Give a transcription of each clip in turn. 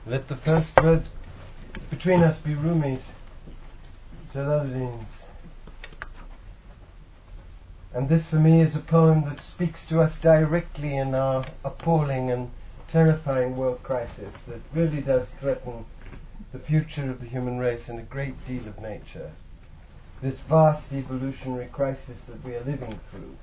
Let the first words between us be Rumi's, Jalaluddin's. And this for me is a poem that speaks to us directly in our appalling and terrifying world crisis that really does threaten the future of the human race and a great deal of nature. This vast evolutionary crisis that we are living through.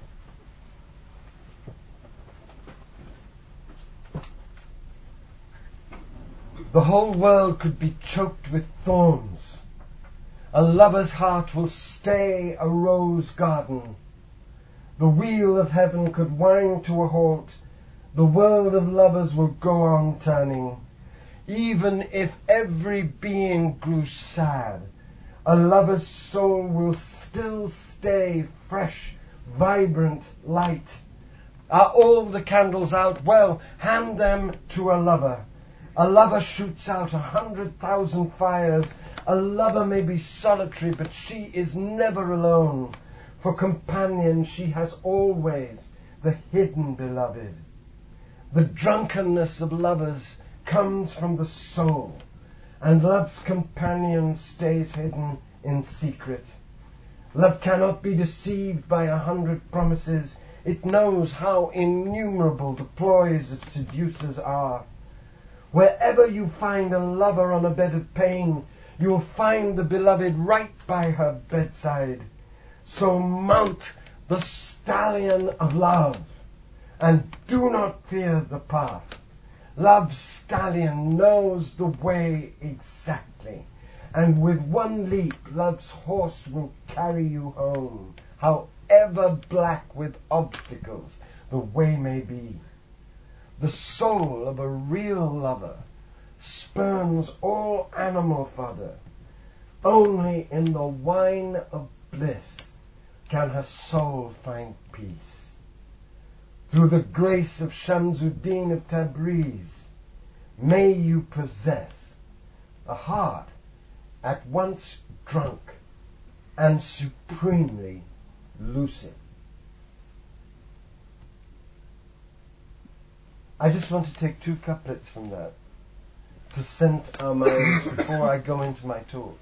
The whole world could be choked with thorns. A lover's heart will stay a rose garden. The wheel of heaven could wind to a halt. The world of lovers will go on turning. Even if every being grew sad, a lover's soul will still stay fresh, vibrant, light. Are all the candles out? Well, hand them to a lover. A lover shoots out 100,000 fires. A lover may be solitary, but she is never alone. For companion she has always the hidden beloved. The drunkenness of lovers comes from the soul, and love's companion stays hidden in secret. Love cannot be deceived by 100 promises. It knows how innumerable the ploys of seducers are. Wherever you find a lover on a bed of pain, you'll find the beloved right by her bedside. So mount the stallion of love, and do not fear the path. Love's stallion knows the way exactly, and with one leap love's horse will carry you home, however black with obstacles the way may be. The soul of a real lover spurns all animal fodder. Only in the wine of bliss can her soul find peace. Through the grace of Shamsuddin of Tabriz, may you possess a heart at once drunk and supremely lucid. I just want to take 2 couplets from that to scent our minds before I go into my talk.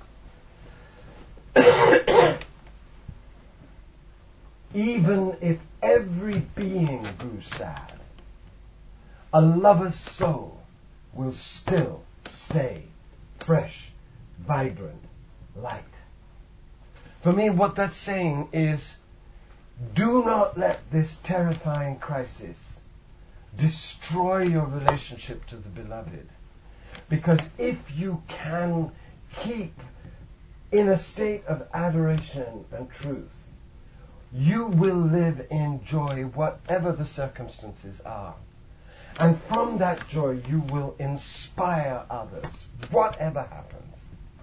Even if every being grew sad, a lover's soul will still stay fresh, vibrant, light. For me, what that's saying is, do not let this terrifying crisis destroy your relationship to the beloved. Because if you can keep in a state of adoration and truth, you will live in joy whatever the circumstances are. And from that joy you will inspire others, whatever happens.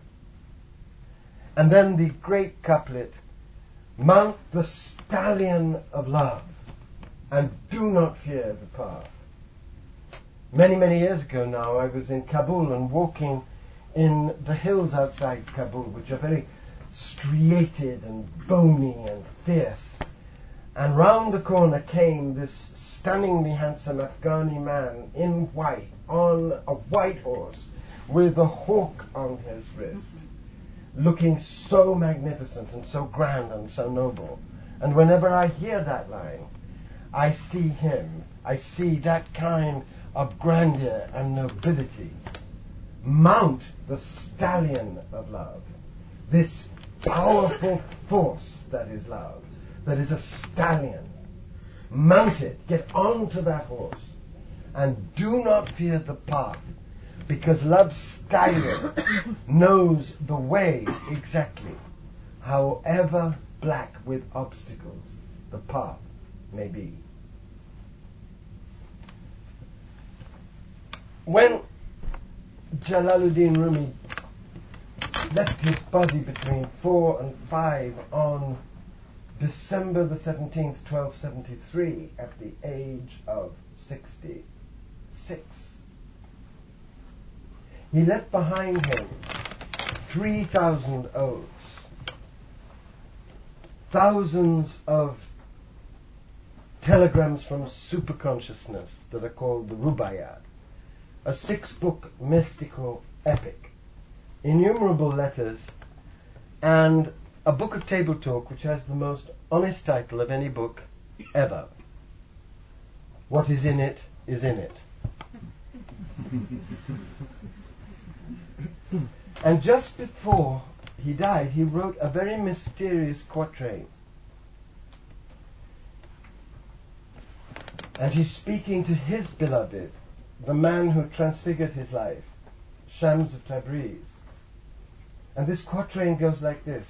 And then the great couplet, mount the stallion of love, and do not fear the path. Many, many years ago now, I was in Kabul and walking in the hills outside Kabul, which are very striated and bony and fierce. And round the corner came this stunningly handsome Afghani man in white, on a white horse, with a hawk on his wrist, looking so magnificent and so grand and so noble. And whenever I hear that line, I see him. I see that kind of grandeur and nobility. Mount the stallion of love. This powerful force that is love, that is a stallion. Mount it. Get onto that horse. And do not fear the path, because love's stallion knows the way exactly, however black with obstacles the path may be. When Jalaluddin Rumi left his body between 4 and 5 on December the 17th, 1273, at the age of 66, he left behind him 3,000 odes, thousands of telegrams from superconsciousness that are called the Rubaiyat, a 6-book mystical epic, innumerable letters, and a book of table talk which has the most honest title of any book ever. What is in it is in it. And just before he died, he wrote a very mysterious quatrain. And he's speaking to his beloved, the man who transfigured his life, Shams of Tabriz. And this quatrain goes like this.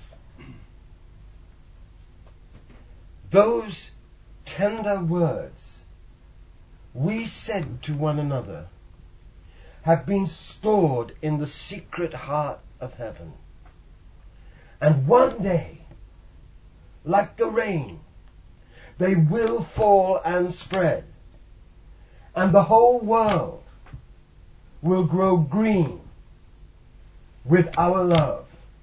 Those tender words we said to one another have been stored in the secret heart of heaven. And one day, like the rain, they will fall and spread, and the whole world will grow green with our love.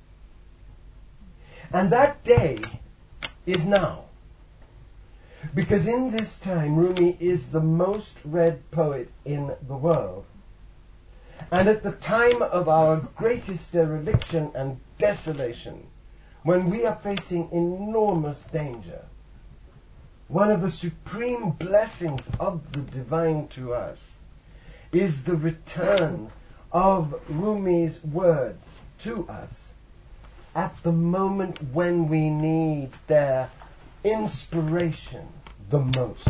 And that day is now, because in this time Rumi is the most read poet in the world. And at the time of our greatest dereliction and desolation, when we are facing enormous danger, one of the supreme blessings of the divine to us is the return of Rumi's words to us at the moment when we need their inspiration the most.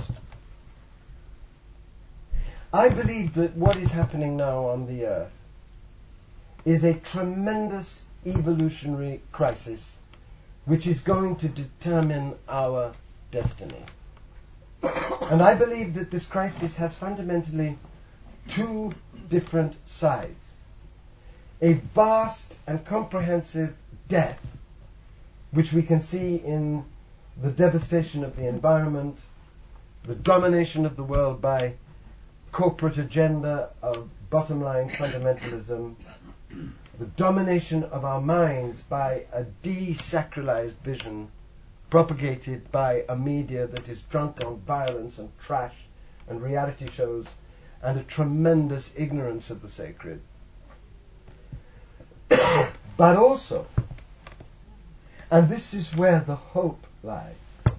I believe that what is happening now on the earth is a tremendous evolutionary crisis which is going to determine our destiny. And I believe that this crisis has fundamentally two different sides. A vast and comprehensive death, which we can see in the devastation of the environment, the domination of the world by corporate agenda of bottom-line fundamentalism, the domination of our minds by a desacralized vision propagated by a media that is drunk on violence and trash and reality shows and a tremendous ignorance of the sacred. But also, and this is where the hope lies,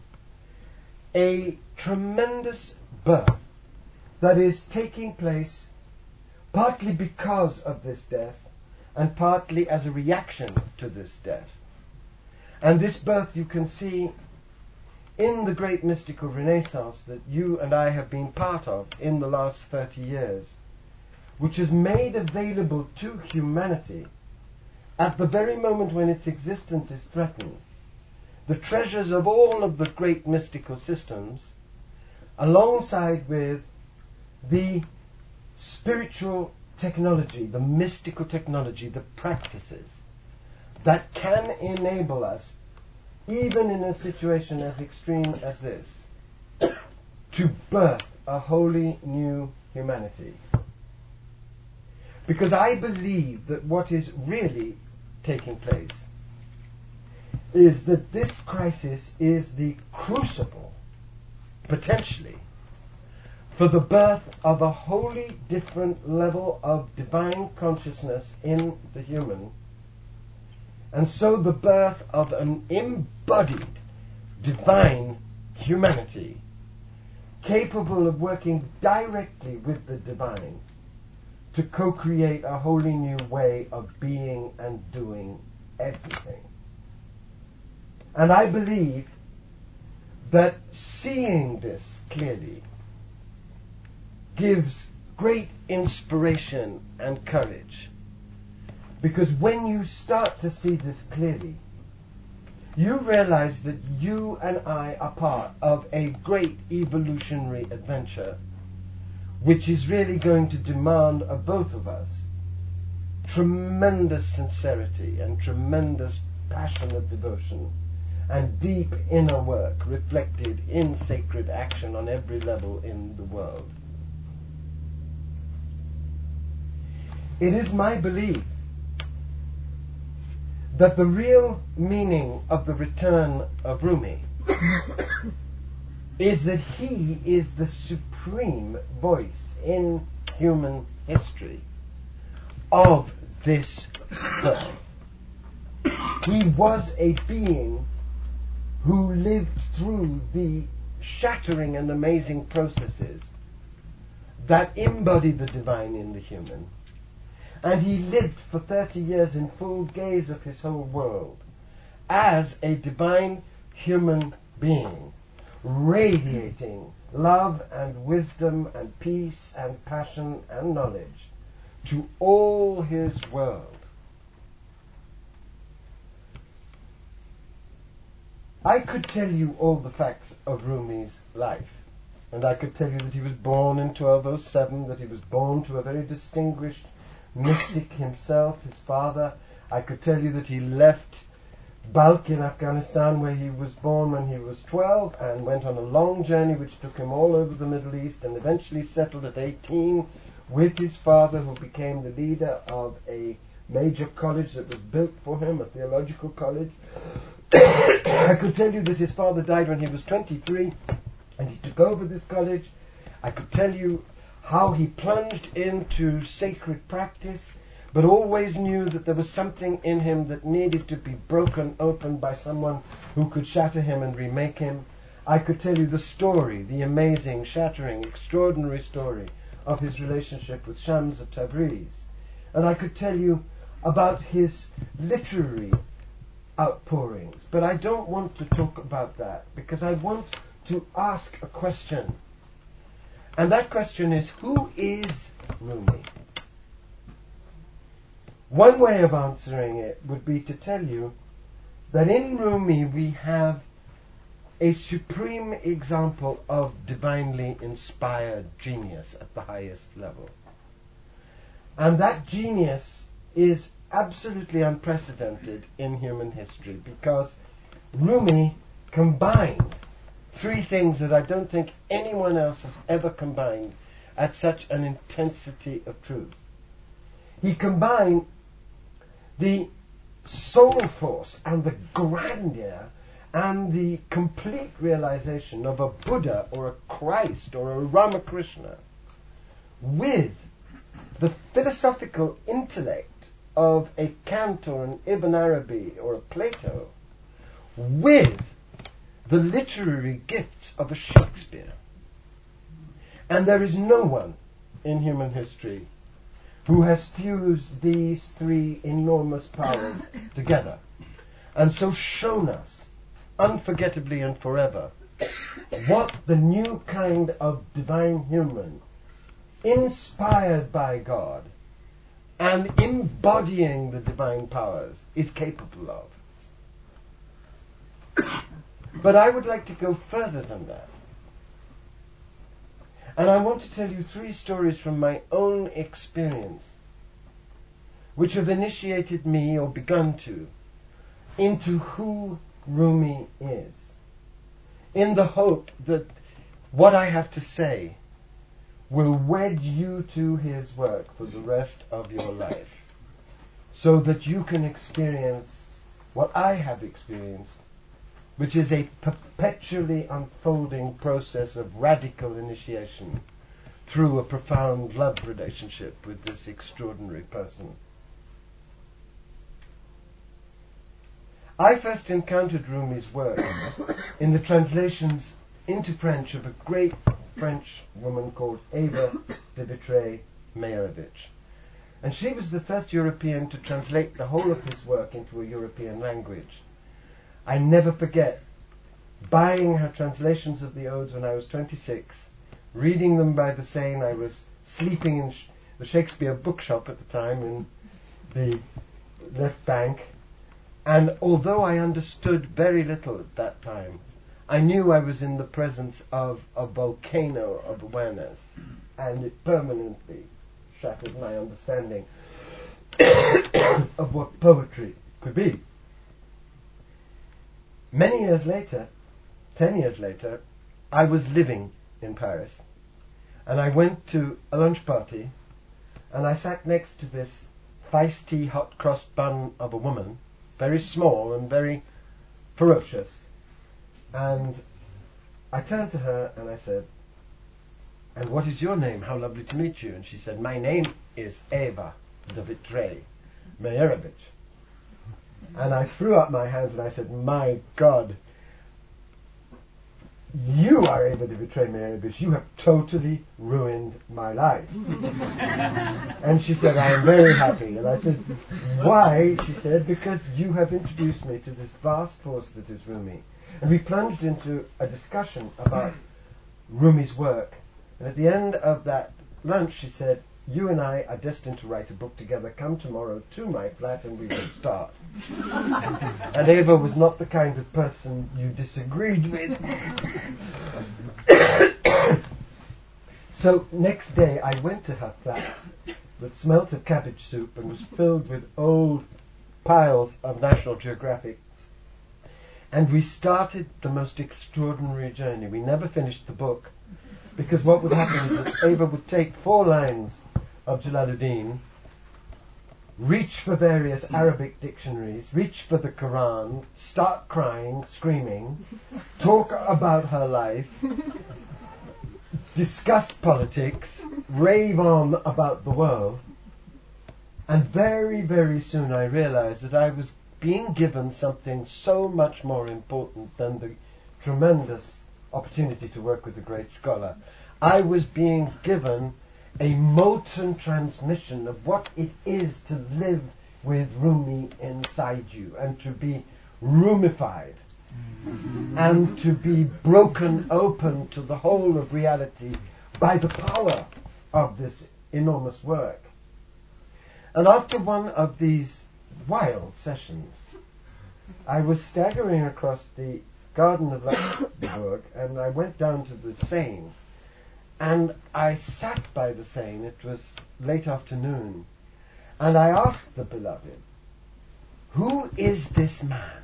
a tremendous birth that is taking place partly because of this death and partly as a reaction to this death. And this birth you can see in the great mystical renaissance that you and I have been part of in the last 30 years, which has made available to humanity at the very moment when its existence is threatened the treasures of all of the great mystical systems, alongside with the spiritual technology, the mystical technology, the practices that can enable us, even in a situation as extreme as this, to birth a wholly new humanity. Because I believe that what is really taking place is that this crisis is the crucible, potentially, for the birth of a wholly different level of divine consciousness in the human, and so the birth of an embodied divine humanity capable of working directly with the divine to co-create a wholly new way of being and doing everything. And I believe that seeing this clearly gives great inspiration and courage. Because when you start to see this clearly, you realize that you and I are part of a great evolutionary adventure which is really going to demand of both of us tremendous sincerity and tremendous passion of devotion and deep inner work reflected in sacred action on every level in the world. It is my belief that the real meaning of the return of Rumi is that he is the supreme voice in human history of this birth. He was a being who lived through the shattering and amazing processes that embody the divine in the human. And he lived for 30 years in full gaze of his whole world as a divine human being, radiating love and wisdom and peace and passion and knowledge to all his world. I could tell you all the facts of Rumi's life, and I could tell you that he was born in 1207, that he was born to a very distinguished mystic himself, his father. I could tell you that he left Balkh in Afghanistan, where he was born, when he was 12, and went on a long journey which took him all over the Middle East, and eventually settled at 18 with his father, who became the leader of a major college that was built for him, a theological college. I could tell you that his father died when he was 23, and he took over this college. I could tell you how he plunged into sacred practice, but always knew that there was something in him that needed to be broken open by someone who could shatter him and remake him. I could tell you the story, the amazing, shattering, extraordinary story of his relationship with Shams of Tabriz. And I could tell you about his literary outpourings. But I don't want to talk about that, because I want to ask a question. And that question is, who is Rumi? One way of answering it would be to tell you that in Rumi we have a supreme example of divinely inspired genius at the highest level. And that genius is absolutely unprecedented in human history, because Rumi combined three things that I don't think anyone else has ever combined at such an intensity of truth. He combined the soul force and the grandeur and the complete realization of a Buddha or a Christ or a Ramakrishna with the philosophical intellect of a Kant or an Ibn Arabi or a Plato, with the literary gifts of a Shakespeare. And there is no one in human history who has fused these three enormous powers together, and so shown us, unforgettably and forever, what the new kind of divine human, inspired by God and embodying the divine powers, is capable of. But I would like to go further than that. And I want to tell you three stories from my own experience, which have initiated me, or begun to, into who Rumi is, in the hope that what I have to say will wed you to his work for the rest of your life, so that you can experience what I have experienced, which is a perpetually unfolding process of radical initiation through a profound love relationship with this extraordinary person. I first encountered Rumi's work in the translations into French of a great French woman called Eva de Vitré-Meyerowitz. And she was the first European to translate the whole of his work into a European language. I never forget buying her translations of the Odes when I was 26, reading them by the Seine. I was sleeping in the Shakespeare bookshop at the time in the left bank, and although I understood very little at that time, I knew I was in the presence of a volcano of awareness, and it permanently shattered my understanding of what poetry could be. Many years later, 10 years later, I was living in Paris, and I went to a lunch party, and I sat next to this feisty hot cross bun of a woman, very small and very ferocious, and I turned to her and I said, and what is your name? How lovely to meet you. And she said, my name is Eva de Vitré Meyerowitz. And I threw up my hands and I said, my God, you are Eva de Vitré Meyerowitz. You have totally ruined my life. And she said, I am very happy. And I said, why? She said, because you have introduced me to this vast force that is Rumi. And we plunged into a discussion about Rumi's work. And at the end of that lunch, she said, you and I are destined to write a book together. Come tomorrow to my flat and we will start. And Eva was not the kind of person you disagreed with. So next day I went to her flat that smelt of cabbage soup and was filled with old piles of National Geographic. And we started the most extraordinary journey. We never finished the book, because what would happen is that Eva would take 4 lines of Jalaluddin, reach for various Arabic dictionaries, reach for the Quran, start crying, screaming, talk about her life, discuss politics, rave on about the world, and very, very soon I realized that I was being given something so much more important than the tremendous opportunity to work with a great scholar. I was being given a molten transmission of what it is to live with Rumi inside you and to be Rumified and to be broken open to the whole of reality by the power of this enormous work. And after one of these wild sessions, I was staggering across the garden of Luxembourg and I went down to the Seine. And I sat by the Seine, it was late afternoon, and I asked the beloved, who is this man?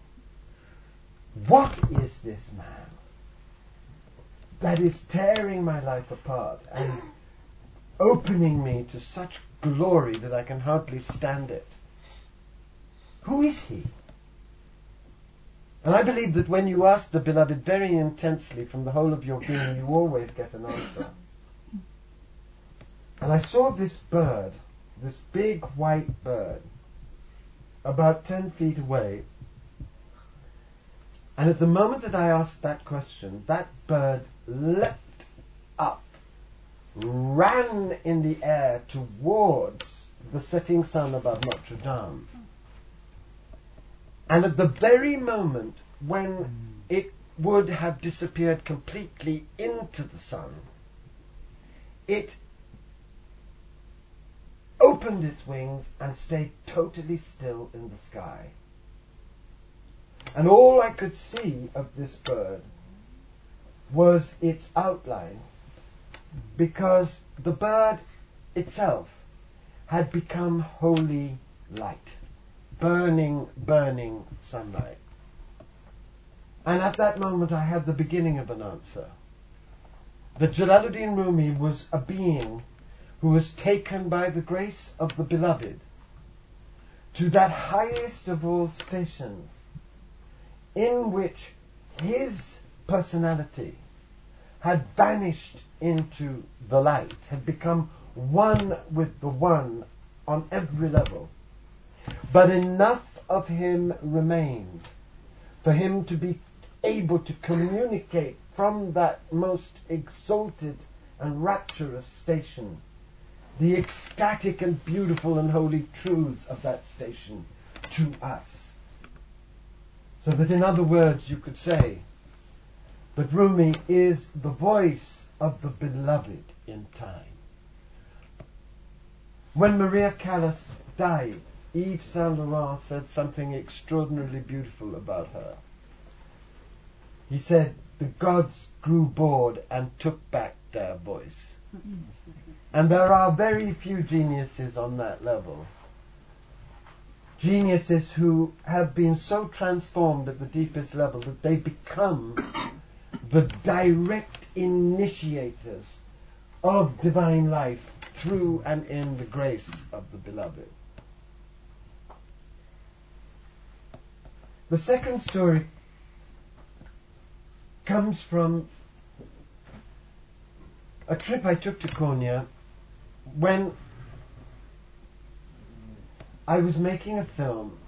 What is this man that is tearing my life apart and opening me to such glory that I can hardly stand it? Who is he? And I believe that when you ask the beloved very intensely from the whole of your being, you always get an answer. And I saw this bird, this big white bird, about 10 feet away. And at the moment that I asked that question, that bird leapt up, ran in the air towards the setting sun above Notre Dame. And at the very moment when it would have disappeared completely into the sun, it opened its wings and stayed totally still in the sky. And all I could see of this bird was its outline, because the bird itself had become holy light. Burning, burning sunlight. And at that moment I had the beginning of an answer. That Jalaluddin Rumi was a being who was taken by the grace of the beloved to that highest of all stations in which his personality had vanished into the light, had become one with the one on every level. But enough of him remained for him to be able to communicate from that most exalted and rapturous station the ecstatic and beautiful and holy truths of that station to us. So that in other words you could say that Rumi is the voice of the beloved in time. When Maria Callas died, Yves Saint Laurent said something extraordinarily beautiful about her. He said, the gods grew bored and took back their voice. And there are very few geniuses on that level. Geniuses who have been so transformed at the deepest level that they become the direct initiators of divine life through and in the grace of the beloved. The second story comes from a trip I took to Konya when I was making a film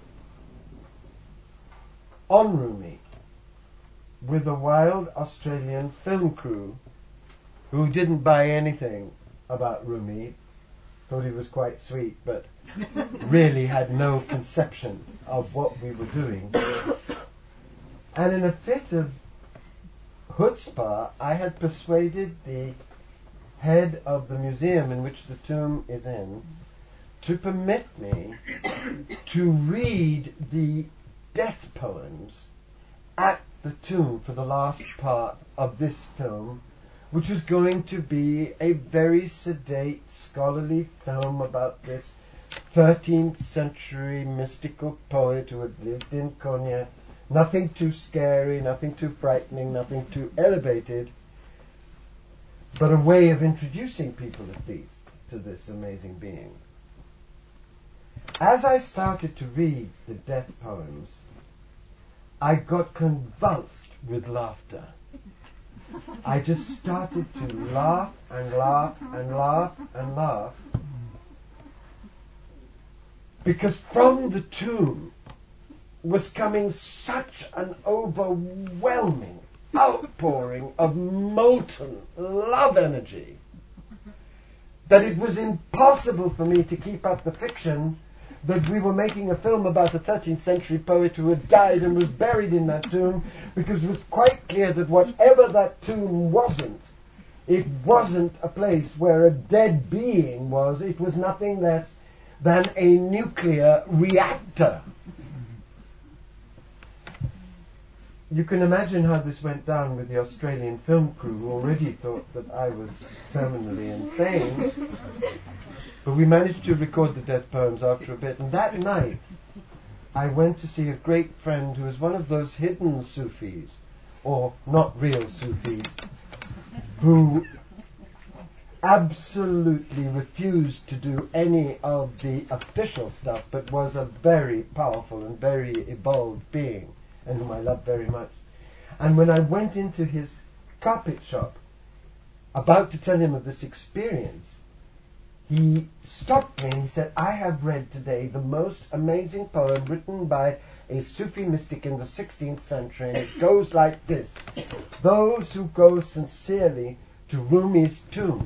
on Rumi with a wild Australian film crew who didn't buy anything about Rumi, thought he was quite sweet, but really had no conception of what we were doing. And in a fit of chutzpah, I had persuaded the head of the museum in which the tomb is in to permit me to read the death poems at the tomb for the last part of this film, which was going to be a very sedate, scholarly film about this 13th century mystical poet who had lived in Konya. Nothing too scary, nothing too frightening, nothing too elevated, but a way of introducing people at least to this amazing being. As I started to read the death poems, I got convulsed with laughter. I just started to laugh and laugh and laugh and laugh, because from the tomb was coming such an overwhelming outpouring of molten love energy that it was impossible for me to keep up the fiction that we were making a film about a 13th century poet who had died and was buried in that tomb, because it was quite clear that whatever that tomb wasn't, it wasn't a place where a dead being was. It was nothing less than a nuclear reactor. You can imagine how this went down with the Australian film crew, who already thought that I was terminally insane. But we managed to record the death poems after a bit, and that night I went to see a great friend who is one of those hidden Sufis, or not real Sufis, who absolutely refused to do any of the official stuff, but was a very powerful and very evolved being, and whom I love very much. And when I went into his carpet shop, about to tell him of this experience, he stopped me and he said, "I have read today the most amazing poem written by a Sufi mystic in the 16th century, and it goes like this: those who go sincerely to Rumi's tomb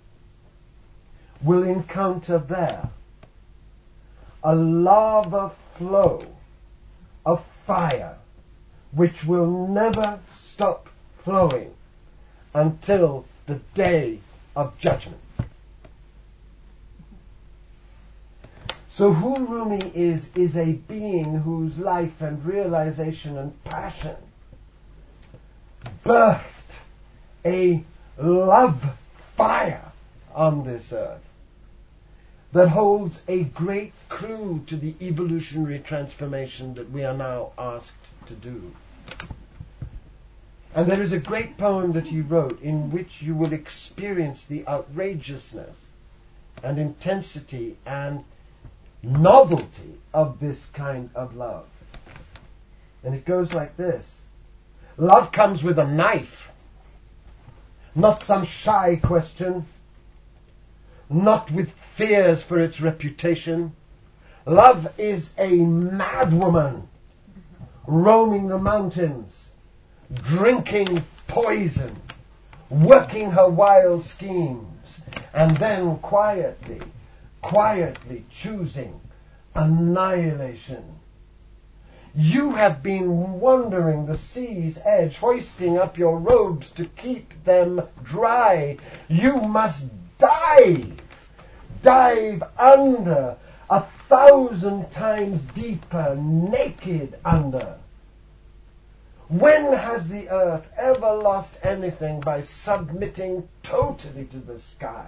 will encounter there a lava flow of fire which will never stop flowing until the day of judgment." So who Rumi is a being whose life and realization and passion birthed a love fire on this earth that holds a great clue to the evolutionary transformation that we are now asked to do. And there is a great poem that he wrote in which you will experience the outrageousness and intensity and novelty of this kind of love. And it goes like this: love comes with a knife, not some shy question, not with fears for its reputation. Love is a madwoman roaming the mountains, drinking poison, working her wild schemes, and then quietly choosing annihilation. You have been wandering the sea's edge, hoisting up your robes to keep them dry. You must dive under, 1,000 times deeper, naked under. When has the earth ever lost anything by submitting totally to the sky?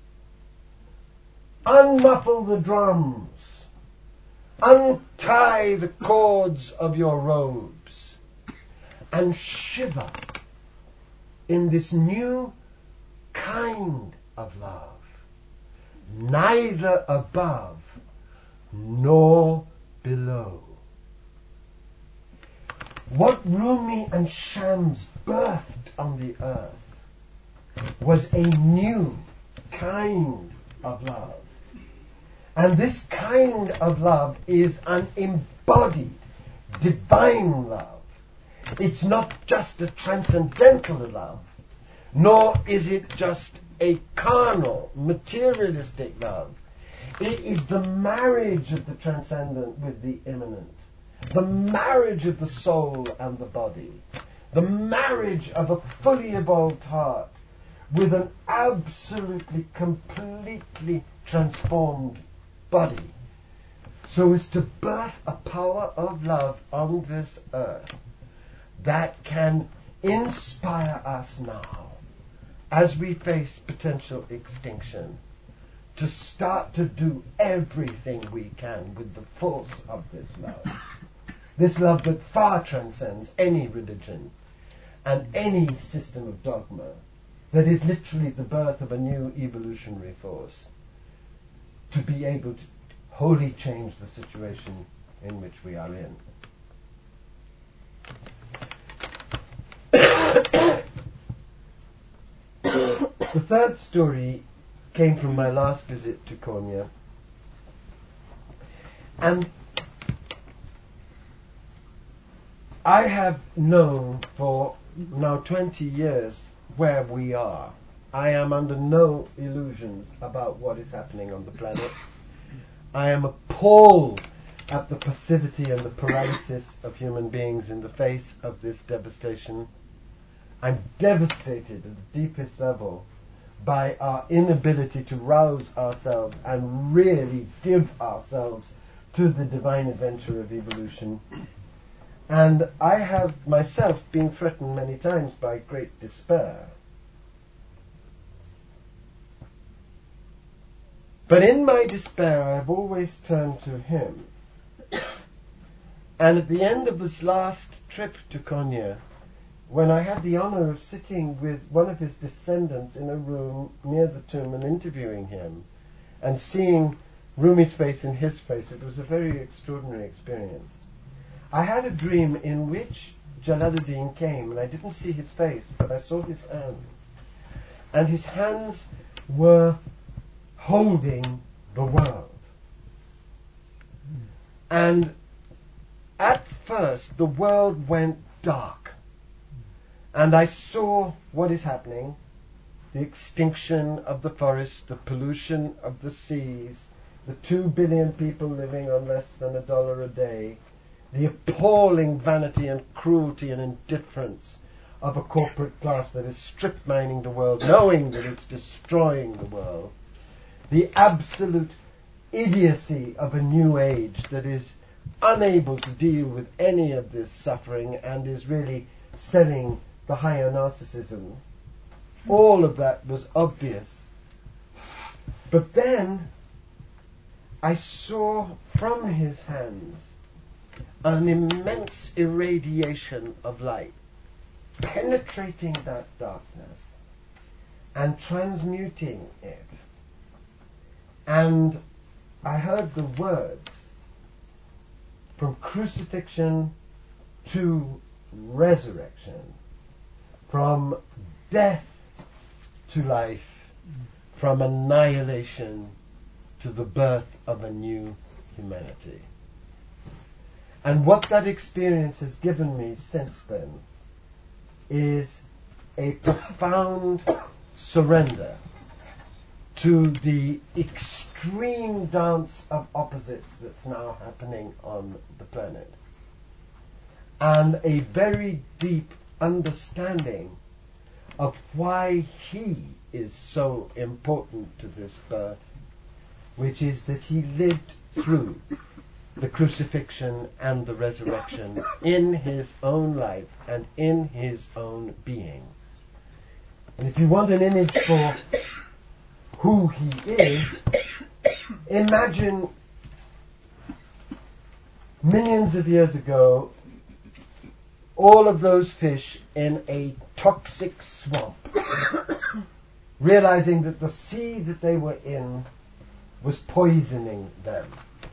Unmuffle the drums. Untie the cords of your robes and shiver in this new kind of love, neither above nor below. What Rumi and Shams birthed on the earth was a new kind of love. And this kind of love is an embodied, divine love. It's not just a transcendental love, nor is it just a carnal, materialistic love. It is the marriage of the transcendent with the immanent, the marriage of the soul and the body, the marriage of a fully evolved heart with an absolutely, completely transformed body, so as to birth a power of love on this earth that can inspire us now, as we face potential extinction, to start to do everything we can with the force of this love. This love that far transcends any religion and any system of dogma, that is literally the birth of a new evolutionary force, to be able to wholly change the situation in which we are in. The third story came from my last visit to Konya, and I have known for now 20 years where we are. I am under no illusions about what is happening on the planet. I am appalled at the passivity and the paralysis of human beings in the face of this devastation. I'm devastated at the deepest level by our inability to rouse ourselves and really give ourselves to the divine adventure of evolution. And I have myself been threatened many times by great despair. But in my despair, I've always turned to him. And at the end of this last trip to Konya, when I had the honor of sitting with one of his descendants in a room near the tomb and interviewing him, and seeing Rumi's face in his face, it was a very extraordinary experience. I had a dream in which Jalaluddin came, and I didn't see his face, but I saw his hands. And his hands were holding the world. And at first, the world went dark. And I saw what is happening, the extinction of the forests, the pollution of the seas, the 2 billion people living on less than $1 a day, the appalling vanity and cruelty and indifference of a corporate class that is strip mining the world, knowing that it's destroying the world, the absolute idiocy of a new age that is unable to deal with any of this suffering and is really selling the higher narcissism. All of that was obvious. But then I saw from his hands an immense irradiation of light, penetrating that darkness and transmuting it. And I heard the words, from crucifixion to resurrection, from death to life, from annihilation to the birth of a new humanity. And what that experience has given me since then is a profound surrender to the extreme dance of opposites that's now happening on the planet, and a very deep understanding of why he is so important to this birth, which is that he lived through the crucifixion and the resurrection in his own life and in his own being. And if you want an image for who he is, imagine millions of years ago all of those fish in a toxic swamp, realizing that the sea that they were in was poisoning them.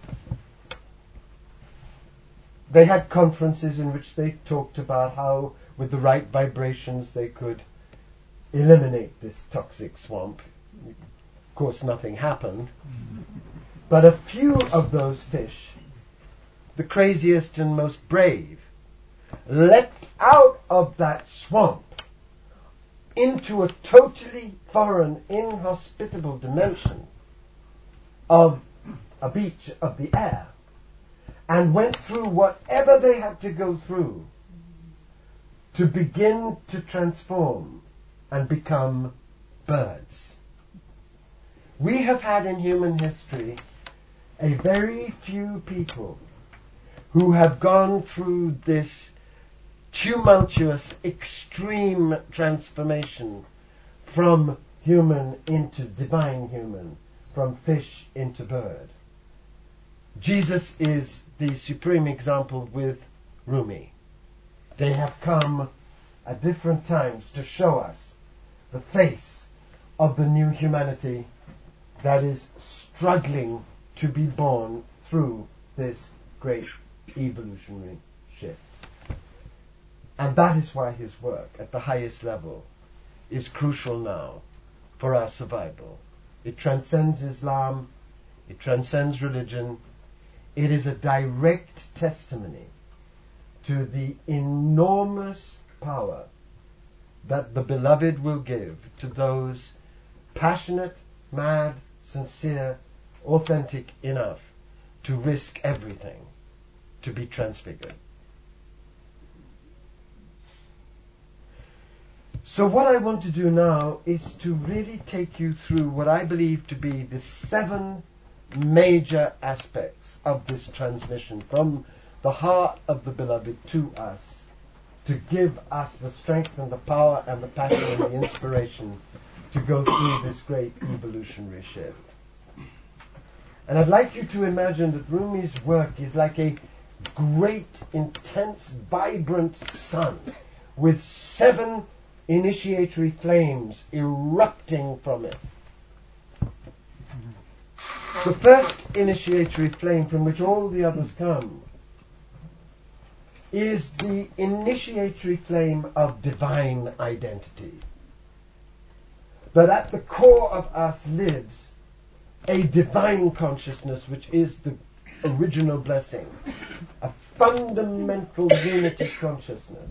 They had conferences in which they talked about how with the right vibrations they could eliminate this toxic swamp. Of course, nothing happened. But a few of those fish, the craziest and most brave, leapt out of that swamp into a totally foreign, inhospitable dimension of a beach of the air, and went through whatever they had to go through to begin to transform and become birds. We have had in human history a very few people who have gone through this tumultuous, extreme transformation from human into divine human, from fish into bird. Jesus is the supreme example with Rumi. They have come at different times to show us the face of the new humanity that is struggling to be born through this great evolutionary shift. And that is why his work at the highest level is crucial now for our survival. It transcends Islam, it transcends religion. It is a direct testimony to the enormous power that the beloved will give to those passionate, mad, sincere, authentic enough to risk everything to be transfigured. So what I want to do now is to really take you through what I believe to be the 7 major aspects of this transmission from the heart of the beloved to us, to give us the strength and the power and the passion and the inspiration to go through this great evolutionary shift. And I'd like you to imagine that Rumi's work is like a great, intense, vibrant sun with 7 initiatory flames erupting from it. The first initiatory flame from which all the others come is the initiatory flame of divine identity. That at the core of us lives a divine consciousness which is the original blessing, a fundamental unity consciousness.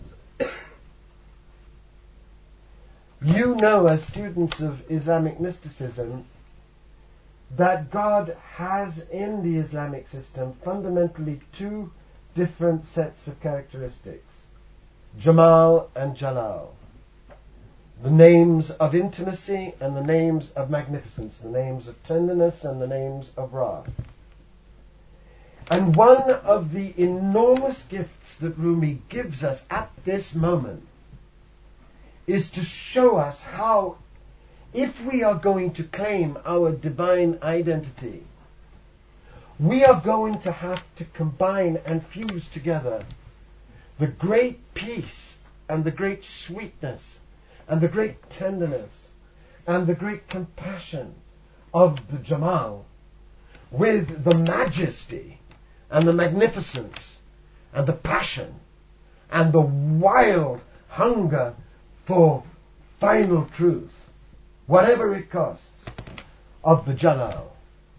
You know, as students of Islamic mysticism, that God has in the Islamic system fundamentally 2 different sets of characteristics, Jamal and Jalal, the names of intimacy and the names of magnificence, the names of tenderness and the names of wrath. And one of the enormous gifts that Rumi gives us at this moment is to show us how, if we are going to claim our divine identity, we are going to have to combine and fuse together the great peace and the great sweetness and the great tenderness and the great compassion of the Jamal with the majesty and the magnificence and the passion and the wild hunger for final truth, whatever it costs, of the Jalal.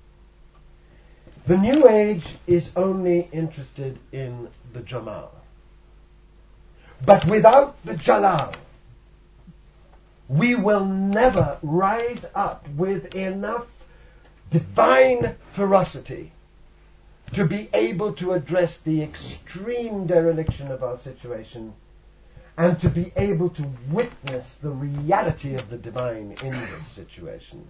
The New Age is only interested in the Jamal. But without the Jalal, we will never rise up with enough divine ferocity to be able to address the extreme dereliction of our situation and to be able to witness the reality of the divine in this situation.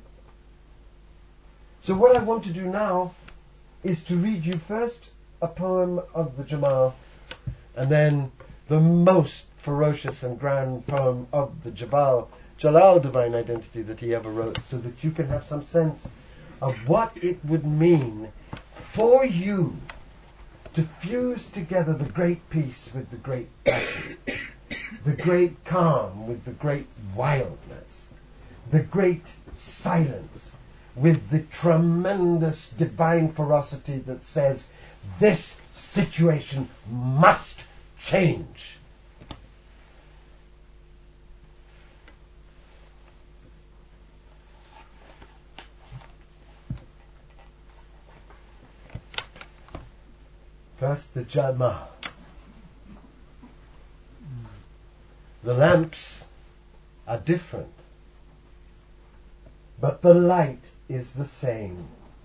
So what I want to do now is to read you first a poem of the Jamal, and then the most ferocious and grand poem of the Jalal divine identity that he ever wrote, so that you can have some sense of what it would mean for you to fuse together the great peace with the great passion, the great calm with the great wildness, the great silence with the tremendous divine ferocity that says this situation must change. First, the Jamal. The lamps are different, but the light is the same.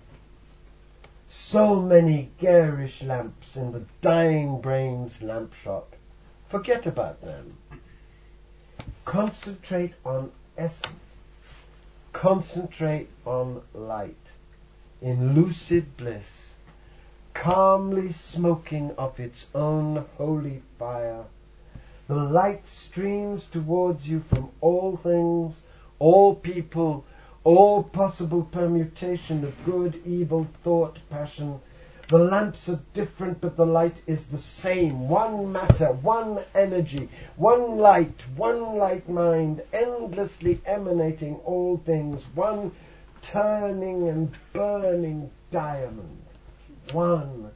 So many garish lamps in the dying brain's lamp shop. Forget about them. Concentrate on essence. Concentrate on light. In lucid bliss, calmly smoking of its own holy fire, the light streams towards you from all things, all people, all possible permutation of good, evil, thought, passion. The lamps are different, but the light is the same. One matter, one energy, one light mind, endlessly emanating all things. One turning and burning diamond. One.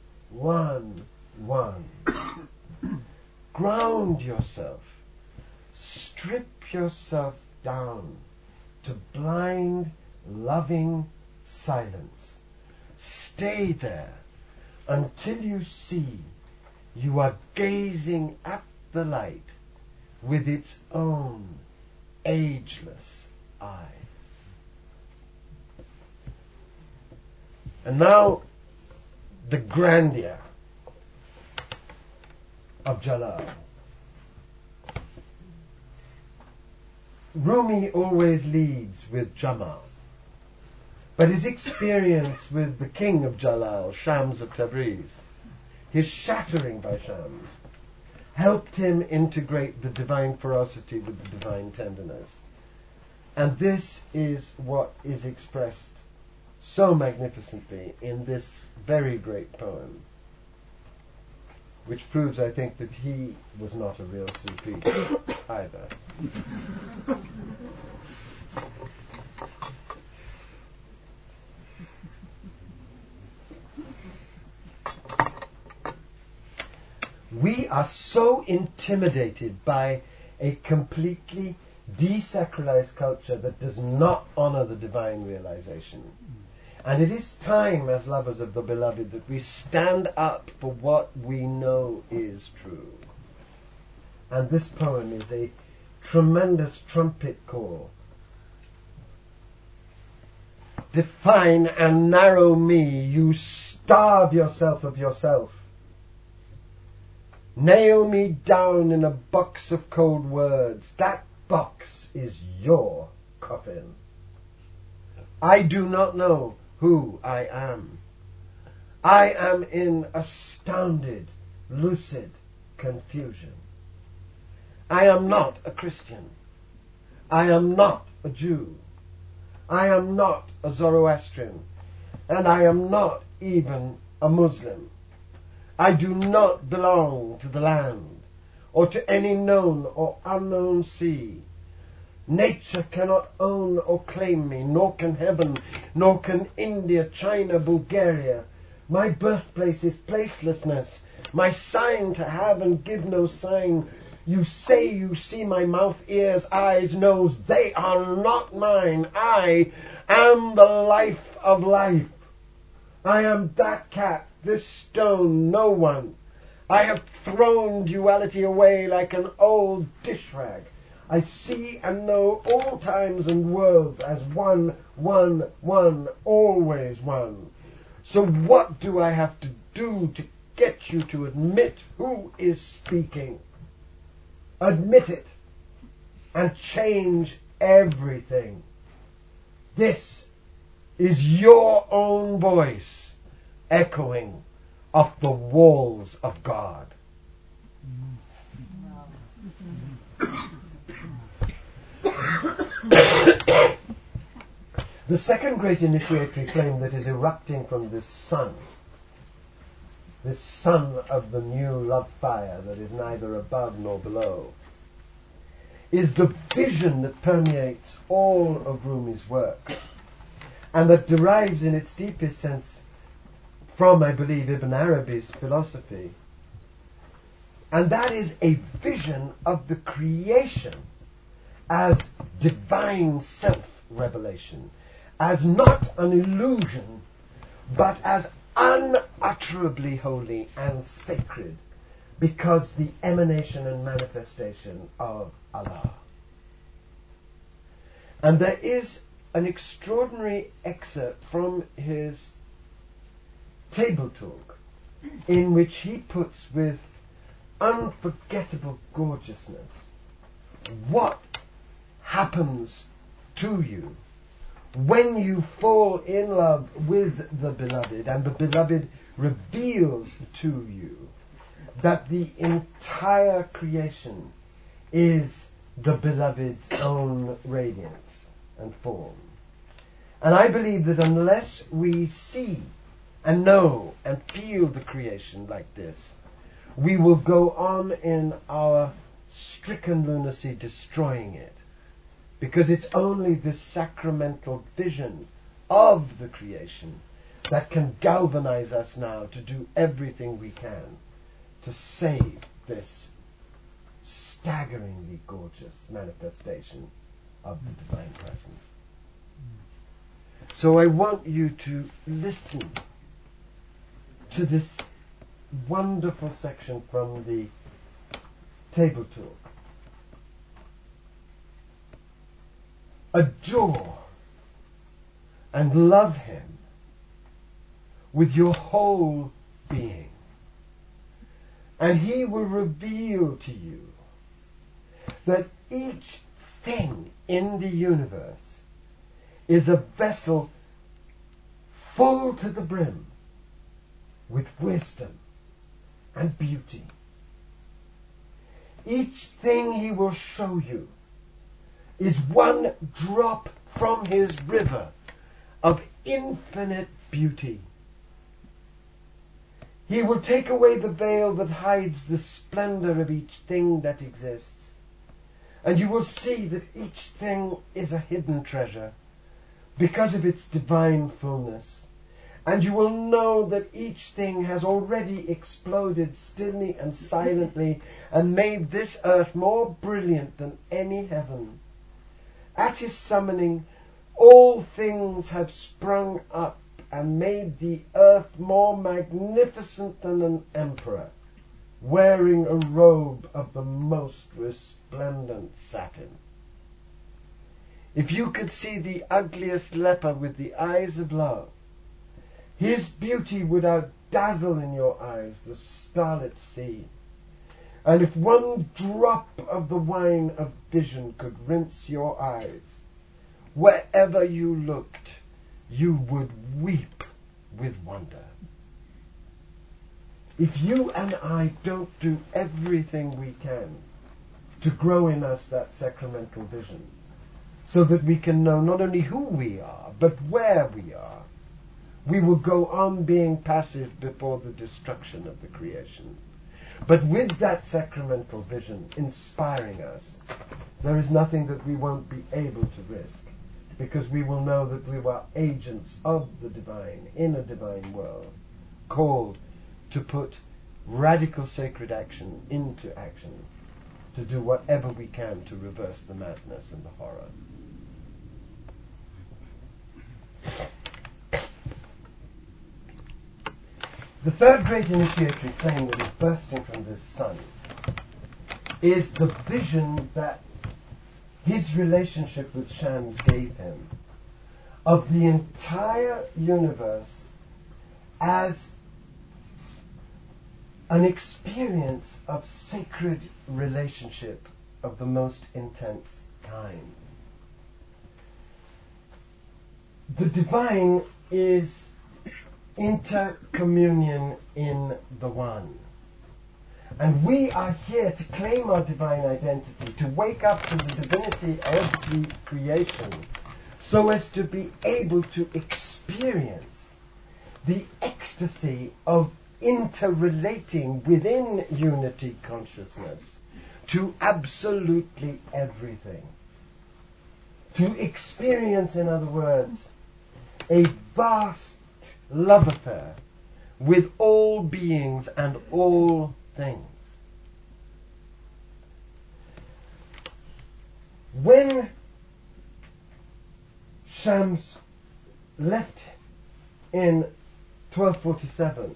Ground yourself. Strip yourself down to blind, loving silence. Stay there until you see you are gazing at the light with its own ageless eyes. And now, the grandeur of Jalal. Rumi always leads with Jamal, but his experience with the king of Jalal, Shams of Tabriz, his shattering by Shams, helped him integrate the divine ferocity with the divine tenderness. And this is what is expressed so magnificently in this very great poem, which proves, I think, that he was not a real Sufi either. We are so intimidated by a completely desacralized culture that does not honor the divine realization. And it is time, as lovers of the beloved, that we stand up for what we know is true. And this poem is a tremendous trumpet call. Define and narrow me, you starve yourself of yourself. Nail me down in a box of cold words. That box is your coffin. I do not know who I am. I am in astounded, lucid confusion. I am not a Christian. I am not a Jew. I am not a Zoroastrian. And I am not even a Muslim. I do not belong to the land, or to any known or unknown sea. Nature cannot own or claim me, nor can heaven, nor can India, China, Bulgaria. My birthplace is placelessness, my sign to have and give no sign. You say you see my mouth, ears, eyes, nose. They are not mine. I am the life of life. I am that cat, this stone, no one. I have thrown duality away like an old dish rag. I see and know all times and worlds as one, always one. So what do I have to do to get you to admit who is speaking? Admit it and change everything. This is your own voice echoing off the walls of God. The second great initiatory flame that is erupting from this sun of the new love fire that is neither above nor below, is the vision that permeates all of Rumi's work, and that derives in its deepest sense from, I believe, Ibn Arabi's philosophy. And that is a vision of the creation as divine self-revelation, as not an illusion, but as unutterably holy and sacred because the emanation and manifestation of Allah. And there is an extraordinary excerpt from his table talk in which he puts with unforgettable gorgeousness what happens to you when you fall in love with the Beloved, and the Beloved reveals to you that the entire creation is the Beloved's own radiance and form. And I believe that unless we see and know and feel the creation like this, we will go on in our stricken lunacy destroying it. Because it's only this sacramental vision of the creation that can galvanize us now to do everything we can to save this staggeringly gorgeous manifestation of the divine presence. So I want you to listen to this wonderful section from the table talk. Adore and love him with your whole being, and he will reveal to you that each thing in the universe is a vessel full to the brim with wisdom and beauty. Each thing he will show you is one drop from his river of infinite beauty. He will take away the veil that hides the splendor of each thing that exists, and you will see that each thing is a hidden treasure because of its divine fullness, and you will know that each thing has already exploded stillly and silently and made this earth more brilliant than any heaven. At his summoning, all things have sprung up and made the earth more magnificent than an emperor, wearing a robe of the most resplendent satin. If you could see the ugliest leper with the eyes of love, his beauty would outdazzle in your eyes the starlit sea. And if one drop of the wine of vision could rinse your eyes, wherever you looked, you would weep with wonder. If you and I don't do everything we can to grow in us that sacramental vision, so that we can know not only who we are, but where we are, we will go on being passive before the destruction of the creation. But with that sacramental vision inspiring us, there is nothing that we won't be able to risk, because we will know that we are agents of the divine in a divine world, called to put radical sacred action into action, to do whatever we can to reverse the madness and the horror. The third great initiatory flame that is bursting from this sun is the vision that his relationship with Shams gave him of the entire universe as an experience of sacred relationship of the most intense kind. The divine is intercommunion in the one. And we are here to claim our divine identity, to wake up to the divinity of the creation, so as to be able to experience the ecstasy of interrelating within unity consciousness to absolutely everything. To experience, in other words, a vast love affair with all beings and all things. When Shams left in 1247,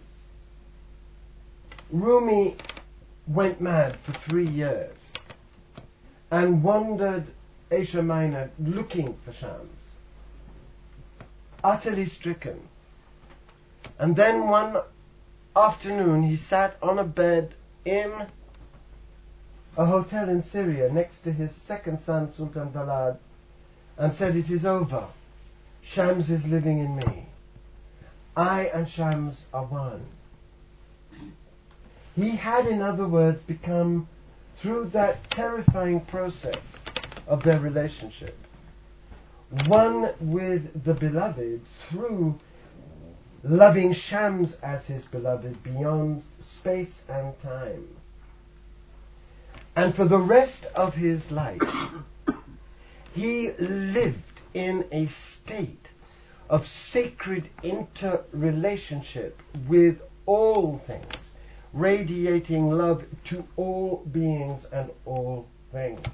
Rumi went mad for 3 years and wandered Asia Minor looking for Shams, utterly stricken. And then one afternoon he sat on a bed in a hotel in Syria next to his second son, Sultan Dalad, and said, "It is over. Shams is living in me. I and Shams are one." He had, in other words, become, through that terrifying process of their relationship, one with the beloved through loving Shams as his beloved beyond space and time. And for the rest of his life, he lived in a state of sacred interrelationship with all things, radiating love to all beings and all things.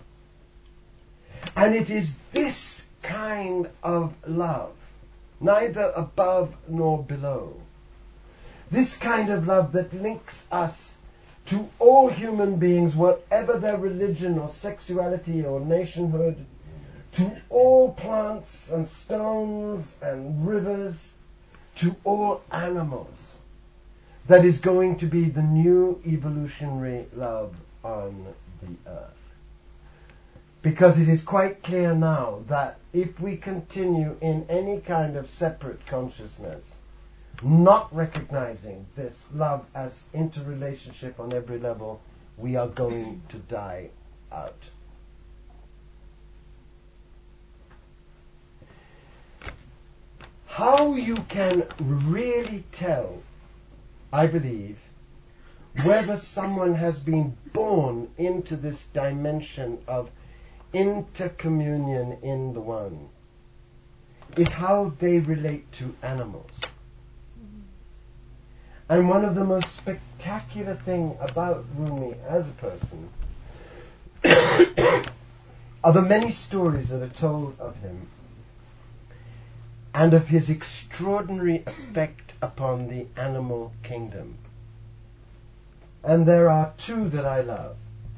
And it is this kind of love, neither above nor below, this kind of love that links us to all human beings, whatever their religion or sexuality or nationhood, to all plants and stones and rivers, to all animals, that is going to be the new evolutionary love on the earth. Because it is quite clear now that if we continue in any kind of separate consciousness, not recognizing this love as interrelationship on every level, we are going to die out. How you can really tell, I believe, whether someone has been born into this dimension of intercommunion in the one is how they relate to animals. And one of the most spectacular things about Rumi as a person are the many stories that are told of him and of his extraordinary effect upon the animal kingdom. And there are two that I love.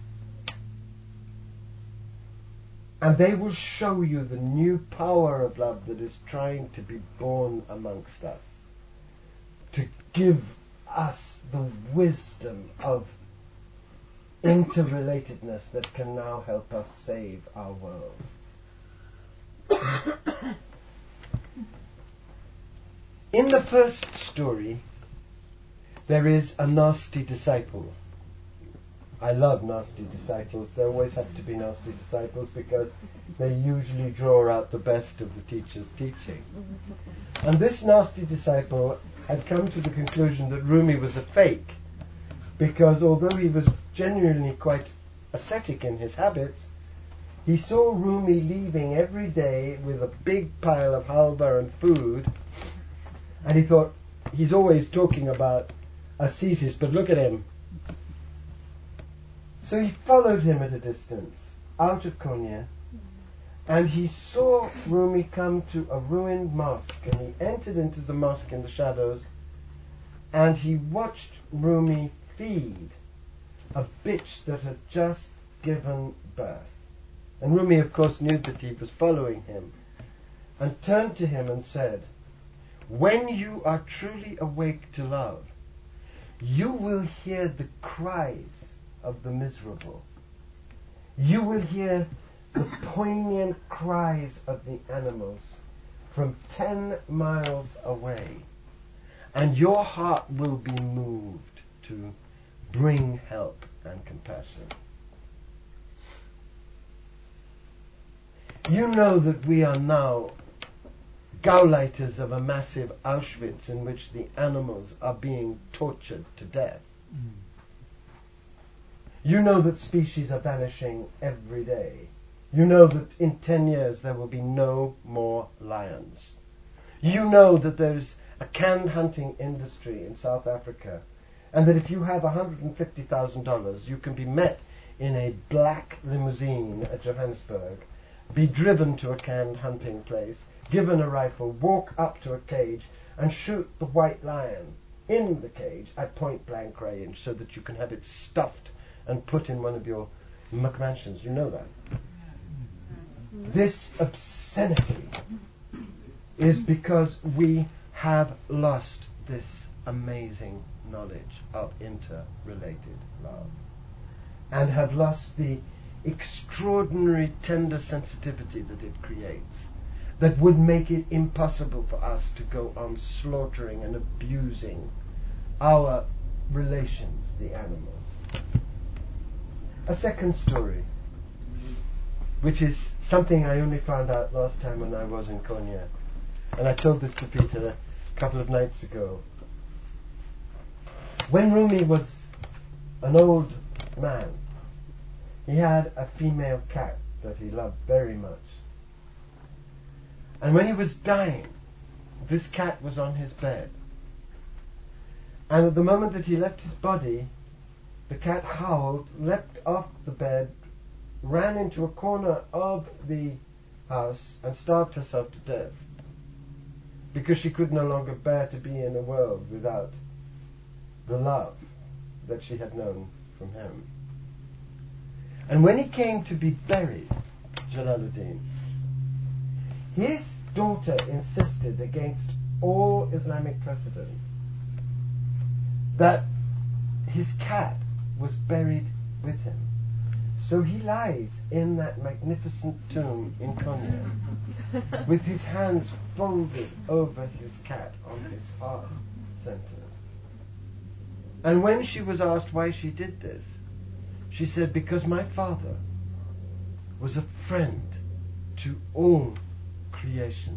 And they will show you the new power of love that is trying to be born amongst us, to give us the wisdom of interrelatedness that can now help us save our world. In the first story, there is a nasty disciple. I love nasty disciples. There always have to be nasty disciples because they usually draw out the best of the teacher's teaching. And this nasty disciple had come to the conclusion that Rumi was a fake, because although he was genuinely quite ascetic in his habits, he saw Rumi leaving every day with a big pile of halva and food, and he thought, he's always talking about ascesis, but look at him. So he followed him at a distance, out of Konya, and he saw Rumi come to a ruined mosque, and he entered into the mosque in the shadows, and he watched Rumi feed a bitch that had just given birth. And Rumi, of course, knew that he was following him, and turned to him and said, "When you are truly awake to love, you will hear the cries of the miserable. You will hear the poignant cries of the animals from 10 miles away, and your heart will be moved to bring help and compassion." You know that we are now Gauleiters of a massive Auschwitz in which the animals are being tortured to death. You know that species are vanishing every day. You know that in 10 years there will be no more lions. You know that there's a canned hunting industry in South Africa, and that if you have $150,000, you can be met in a black limousine at Johannesburg, be driven to a canned hunting place, given a rifle, walk up to a cage, and shoot the white lion in the cage at point blank range so that you can have it stuffed and put in one of your McMansions. You know that. This obscenity is because we have lost this amazing knowledge of interrelated love and have lost the extraordinary tender sensitivity that it creates, that would make it impossible for us to go on slaughtering and abusing our relations, the animals. A second story, which is something I only found out last time when I was in Konya, and I told this to Peter a couple of nights ago. When Rumi was an old man, he had a female cat that he loved very much. And when he was dying, this cat was on his bed. And at the moment that he left his body, the cat howled, leapt off the bed, ran into a corner of the house and starved herself to death, because she could no longer bear to be in a world without the love that she had known from him. And when he came to be buried, Jalaluddin, his daughter insisted against all Islamic precedent that his cat was buried with him. So he lies in that magnificent tomb in Konya with his hands folded over his cat on his heart center. And when she was asked why she did this, she said, because my father was a friend to all creation.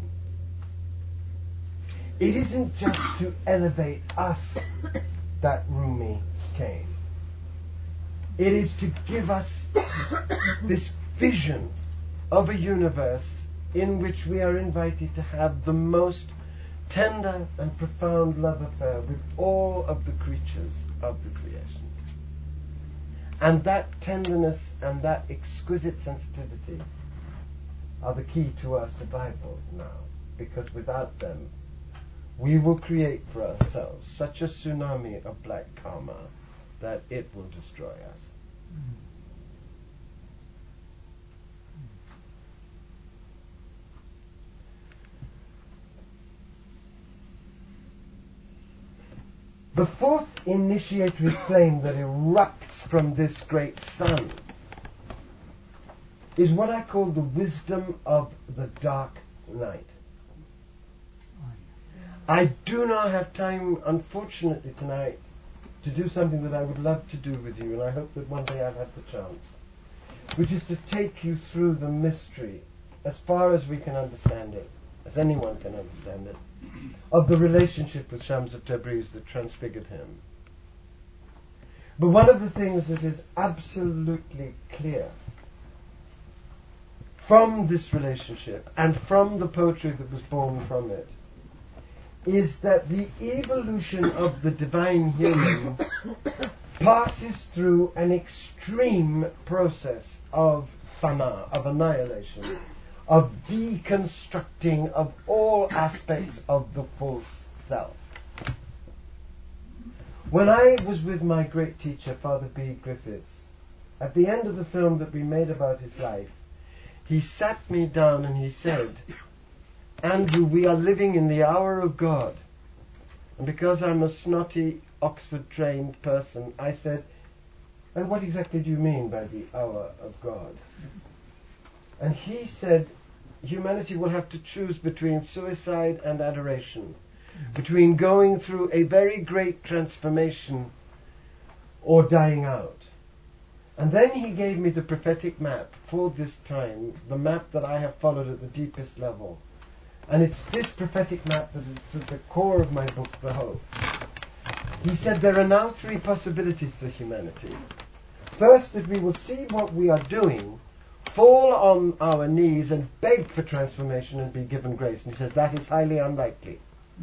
It isn't just to elevate us that Rumi came. It is to give us this vision of a universe in which we are invited to have the most tender and profound love affair with all of the creatures of the creation. And that tenderness and that exquisite sensitivity are the key to our survival now, because without them we will create for ourselves such a tsunami of black karma that it will destroy us. The fourth initiatory flame that erupts from this great sun is what I call the wisdom of the dark night. I do not have time, unfortunately, tonight to do something that I would love to do with you, and I hope that one day I'll have the chance, which is to take you through the mystery, as far as we can understand it, as anyone can understand it, of the relationship with Shams of Tabriz that transfigured him. But one of the things that is absolutely clear from this relationship and from the poetry that was born from it is that the evolution of the divine human passes through an extreme process of fana, of annihilation, of deconstructing of all aspects of the false self. When I was with my great teacher, Father B. Griffiths, at the end of the film that we made about his life, he sat me down and he said, Andrew, we are living in the hour of God. And because I'm a snotty, Oxford-trained person, I said, and what exactly do you mean by the hour of God? And he said, humanity will have to choose between suicide and adoration, between going through a very great transformation or dying out. And then he gave me the prophetic map for this time, the map that I have followed at the deepest level. And it's this prophetic map that is at the core of my book, The Hope. He said there are now three possibilities for humanity. First, that we will see what we are doing, fall on our knees and beg for transformation and be given grace. And he says that is highly unlikely.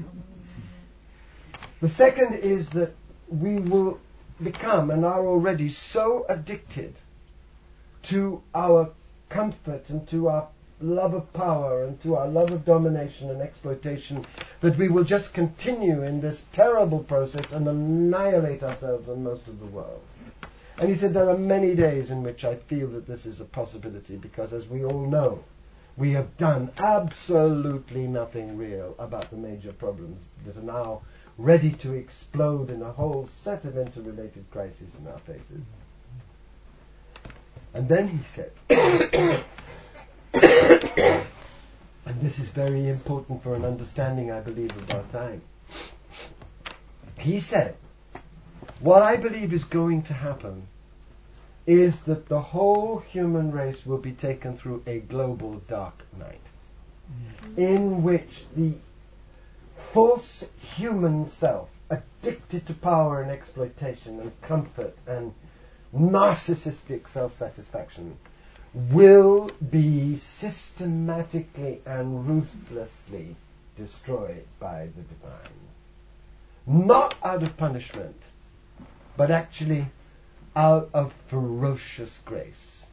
The second is that we will become and are already so addicted to our comfort and to our love of power and to our love of domination and exploitation, that we will just continue in this terrible process and annihilate ourselves and most of the world. And he said there are many days in which I feel that this is a possibility, because as we all know, we have done absolutely nothing real about the major problems that are now ready to explode in a whole set of interrelated crises in our faces. And then he said, and this is very important for an understanding, I believe, of our time. He said, what I believe is going to happen is that the whole human race will be taken through a global dark night, in which the false human self, addicted to power and exploitation and comfort and narcissistic self-satisfaction, will be systematically and ruthlessly destroyed by the divine. Not out of punishment, but actually out of ferocious grace.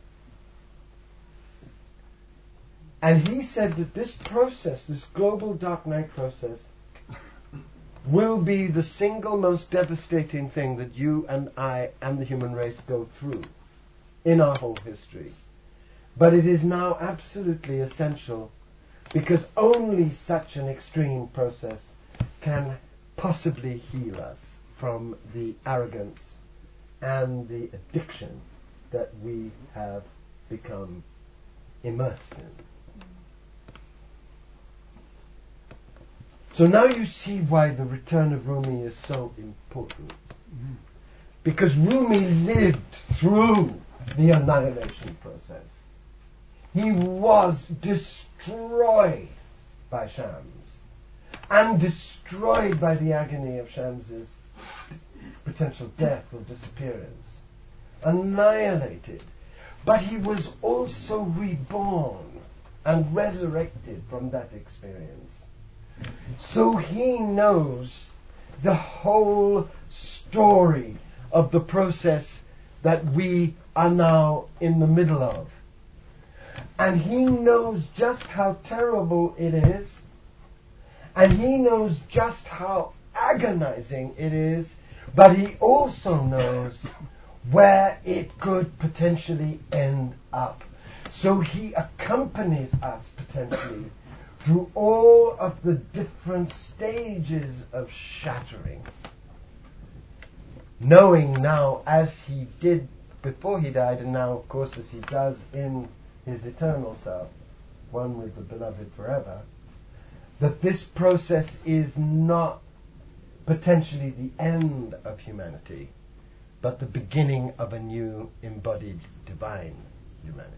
And he said that this process, this global dark night process, will be the single most devastating thing that you and I and the human race go through in our whole history. But it is now absolutely essential, because only such an extreme process can possibly heal us from the arrogance and the addiction that we have become immersed in. So now you see why the return of Rumi is so important. Because Rumi lived through the annihilation process. He was destroyed by Shams, and destroyed by the agony of Shams's potential death or disappearance. Annihilated. But he was also reborn and resurrected from that experience. So he knows the whole story of the process that we are now in the middle of. And he knows just how terrible it is, and he knows just how agonizing it is, but he also knows where it could potentially end up. So he accompanies us potentially through all of the different stages of shattering, knowing now, as he did before he died, and now of course as he does in his eternal self, one with the beloved forever, that this process is not potentially the end of humanity, but the beginning of a new embodied divine humanity.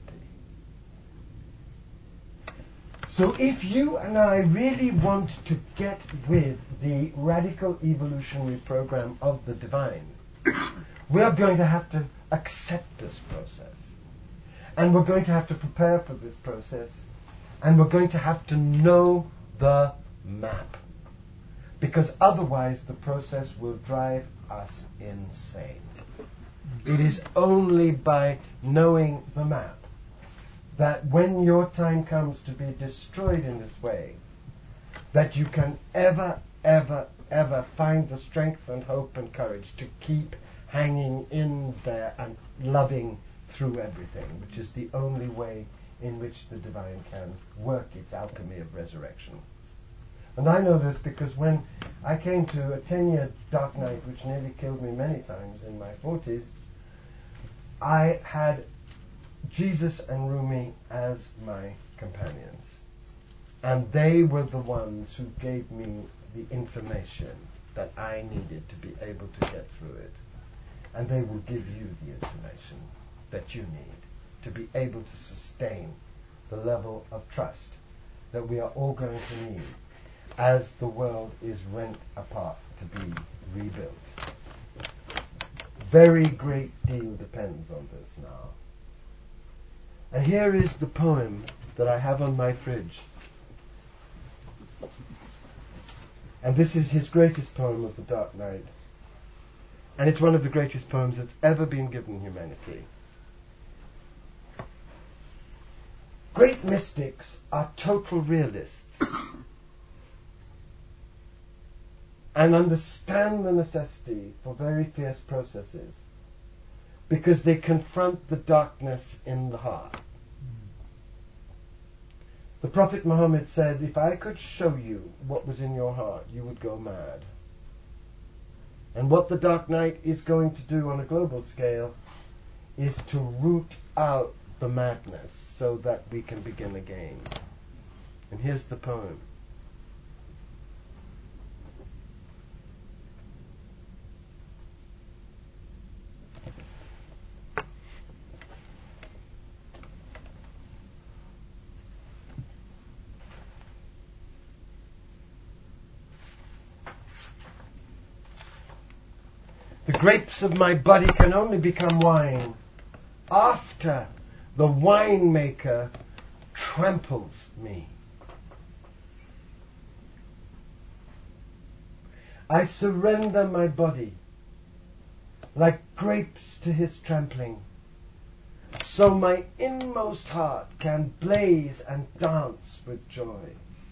So if you and I really want to get with the radical evolutionary program of the divine, we are going to have to accept this process. And we're going to have to prepare for this process. And we're going to have to know the map. Because otherwise the process will drive us insane. It is only by knowing the map that when your time comes to be destroyed in this way, that you can ever find the strength and hope and courage to keep hanging in there and loving through everything, which is the only way in which the divine can work its alchemy of resurrection. And I know this because when I came to a 10-year dark night, which nearly killed me many times in my 40s, I had Jesus and Rumi as my companions. And they were the ones who gave me the information that I needed to be able to get through it. And they will give you the information that you need to be able to sustain the level of trust that we are all going to need as the world is rent apart to be rebuilt. Very great deal depends on this now. And here is the poem that I have on my fridge. And this is his greatest poem of the Dark Night. And it's one of the greatest poems that's ever been given humanity. great mystics are total realists and understand the necessity for very fierce processes because they confront the darkness in the heart. The Prophet Muhammad said, if I could show you what was in your heart, you would go mad. And what the Dark Night is going to do on a global scale is to root out the madness so that we can begin again. And here's the poem. The grapes of my body can only become wine after the winemaker tramples me. I surrender my body like grapes to his trampling, so my inmost heart can blaze and dance with joy.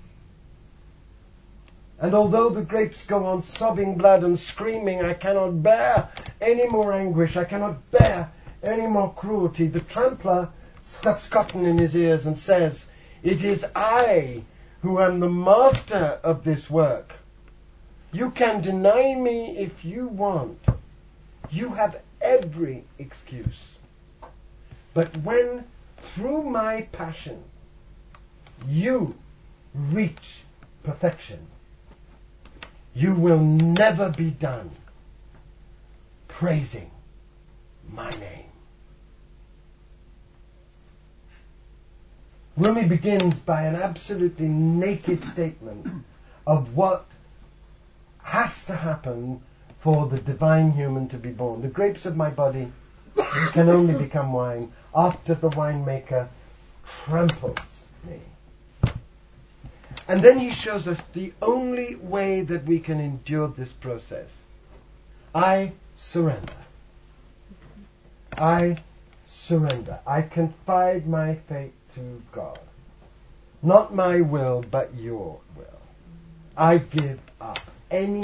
And although the grapes go on sobbing blood and screaming, I cannot bear any more anguish, I cannot bear any more cruelty, the trampler stuffs cotton in his ears and says, it is I who am the master of this work. You can deny me if you want. You have every excuse. But when, through my passion, you reach perfection, you will never be done praising my name. Rumi begins by an absolutely naked statement of what has to happen for the divine human to be born. The grapes of my body can only become wine after the winemaker tramples me. And then he shows us the only way that we can endure this process. I surrender. I surrender. I confide my fate to God. Not my will, but your will. I give up any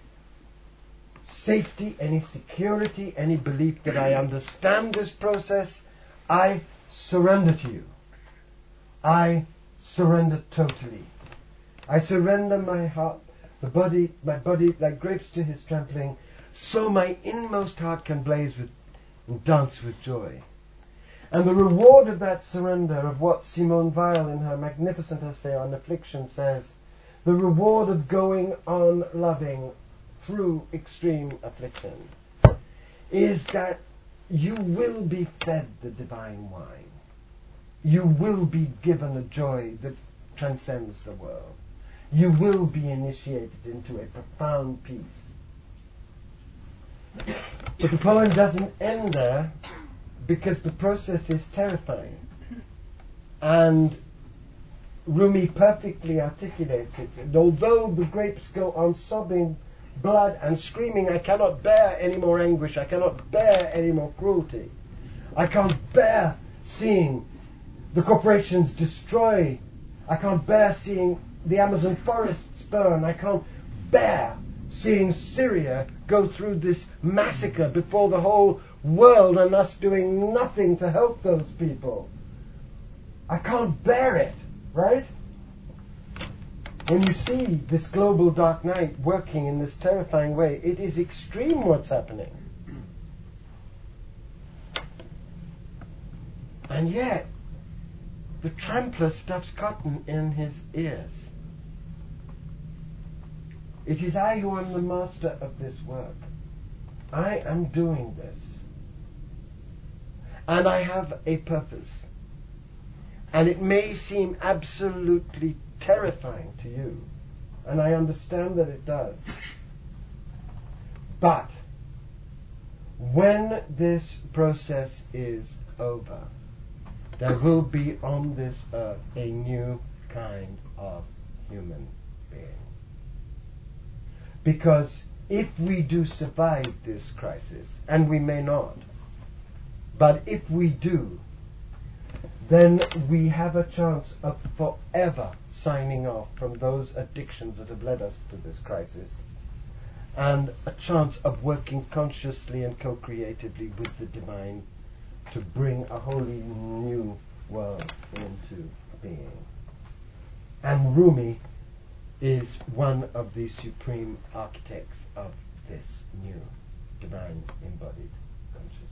safety, any security, any belief that I understand this process. I surrender to you. I surrender totally. I surrender my heart, my body like grapes to his trampling, so my inmost heart can blaze with and dance with joy. And the reward of that surrender, of what Simone Weil in her magnificent essay on affliction says, the reward of going on loving through extreme affliction, is that you will be fed the divine wine. You will be given a joy that transcends the world. You will be initiated into a profound peace. But the poem doesn't end there, because the process is terrifying. And Rumi perfectly articulates it. And although the grapes go on sobbing blood and screaming, I cannot bear any more anguish, I cannot bear any more cruelty, I can't bear seeing the corporations destroy, I can't bear seeing the Amazon forests burn, I can't bear seeing Syria go through this massacre before the whole world and us doing nothing to help those people. I can't bear it, right? When you see this global dark night working in this terrifying way, it is extreme what's happening. And yet, the trampler stuffs cotton in his ears. It is I who am the master of this work. I am doing this. And I have a purpose. And it may seem absolutely terrifying to you. And I understand that it does. But when this process is over, there will be on this earth a new kind of human being. Because if we do survive this crisis, and we may not, but if we do, then we have a chance of forever signing off from those addictions that have led us to this crisis, and a chance of working consciously and co-creatively with the divine to bring a wholly new world into being. And Rumi is one of the supreme architects of this new divine embodied consciousness.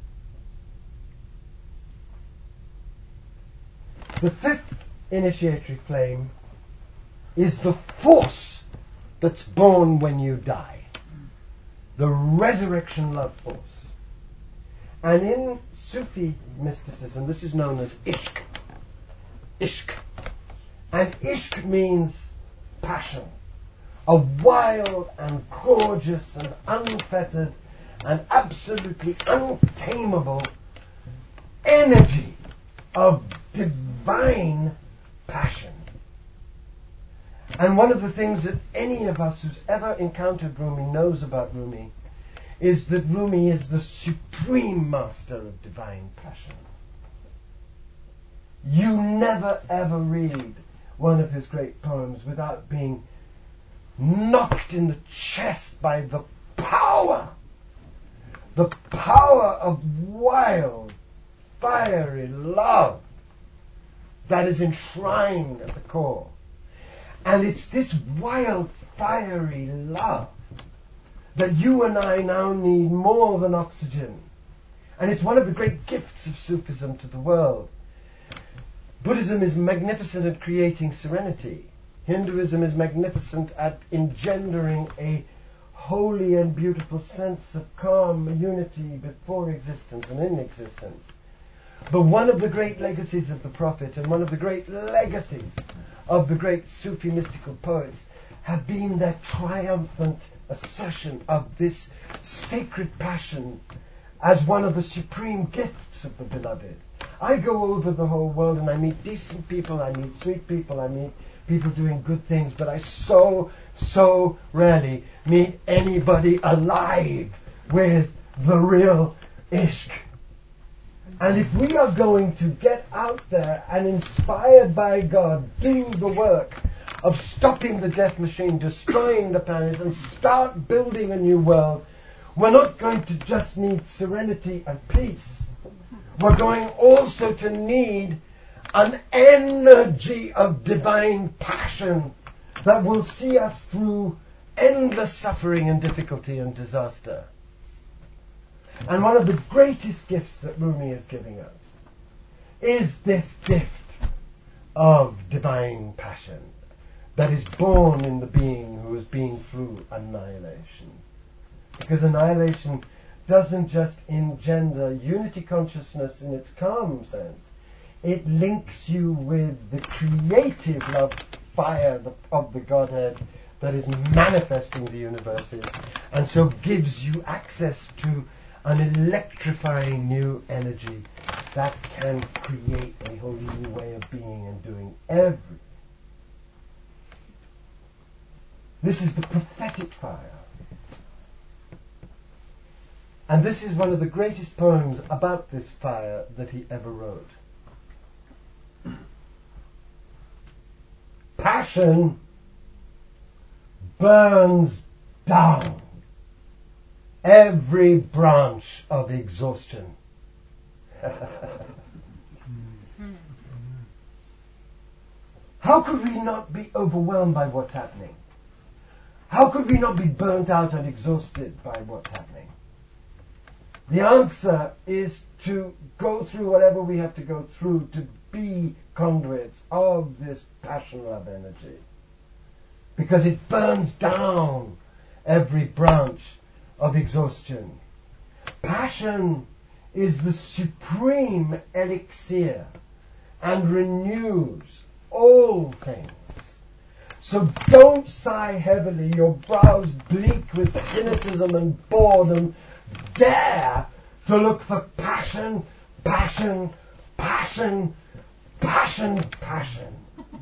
The fifth initiatory flame is the force that's born when you die. The resurrection love force. And in Sufi mysticism, this is known as ishq. Ishq. And ishq means passion. A wild and gorgeous and unfettered and absolutely untamable energy of divine passion. And one of the things that any of us who's ever encountered Rumi knows about Rumi is that Rumi is the supreme master of divine passion. You never ever read one of his great poems without being knocked in the chest by the power of wild, fiery love that is enshrined at the core. And it's this wild, fiery love that you and I now need more than oxygen. And it's one of the great gifts of Sufism to the world. Buddhism is magnificent at creating serenity. Hinduism is magnificent at engendering a holy and beautiful sense of calm unity before existence and in existence. But one of the great legacies of the Prophet and one of the great legacies of the great Sufi mystical poets have been their triumphant assertion of this sacred passion as one of the supreme gifts of the beloved. I go over the whole world and I meet decent people, I meet sweet people, I meet people doing good things, but I so rarely meet anybody alive with the real ishq. And if we are going to get out there and, inspired by God, do the work of stopping the death machine, destroying the planet, and start building a new world, we're not going to just need serenity and peace. We're going also to need an energy of divine passion that will see us through endless suffering and difficulty and disaster. And one of the greatest gifts that Rumi is giving us is this gift of divine passion that is born in the being who has been through annihilation. Because annihilation doesn't just engender unity consciousness in its calm sense. It links you with the creative love fire of the Godhead that is manifesting the universes, and so gives you access to an electrifying new energy that can create a wholly new way of being and doing everything. This is the prophetic fire. And this is one of the greatest poems about this fire that he ever wrote. Passion burns down every branch of exhaustion. How could we not be overwhelmed by what's happening? How could we not be burnt out and exhausted by what's happening? The answer is to go through whatever we have to go through to be conduits of this passion love energy. Because it burns down every branch of exhaustion. Passion is the supreme elixir and renews all things. So don't sigh heavily, your brows bleak with cynicism and boredom. Dare to look for passion, passion, passion, passion, passion.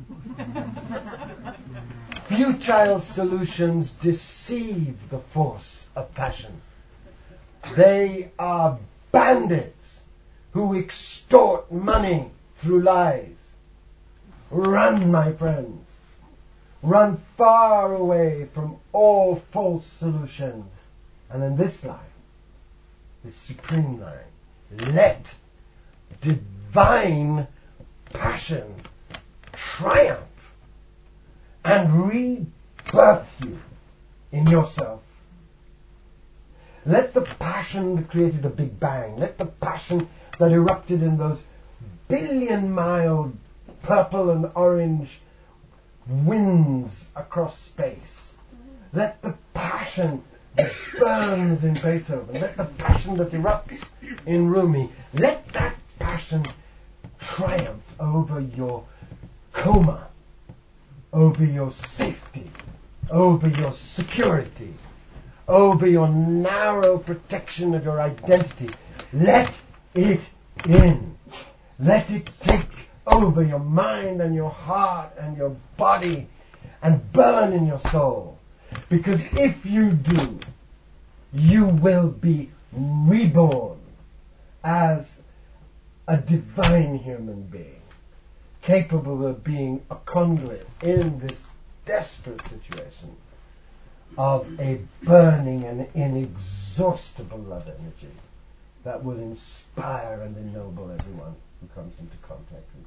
Futile solutions deceive the force of passion. They are bandits who extort money through lies. Run, my friends. Run far away from all false solutions. And then this line, this supreme line, let divine passion triumph and rebirth you in yourself. Let the passion that created a Big Bang, let the passion that erupted in those billion-mile purple and orange winds across space, let the passion that burns in Beethoven, let the passion that erupts in Rumi, let that passion triumph over your coma, over your safety, over your security, over your narrow protection of your identity. Let it in. Let it take over your mind and your heart and your body and burn in your soul. Because if you do, you will be reborn as a divine human being, capable of being a conduit in this desperate situation of a burning and inexhaustible love energy that will inspire and ennoble everyone who comes into contact with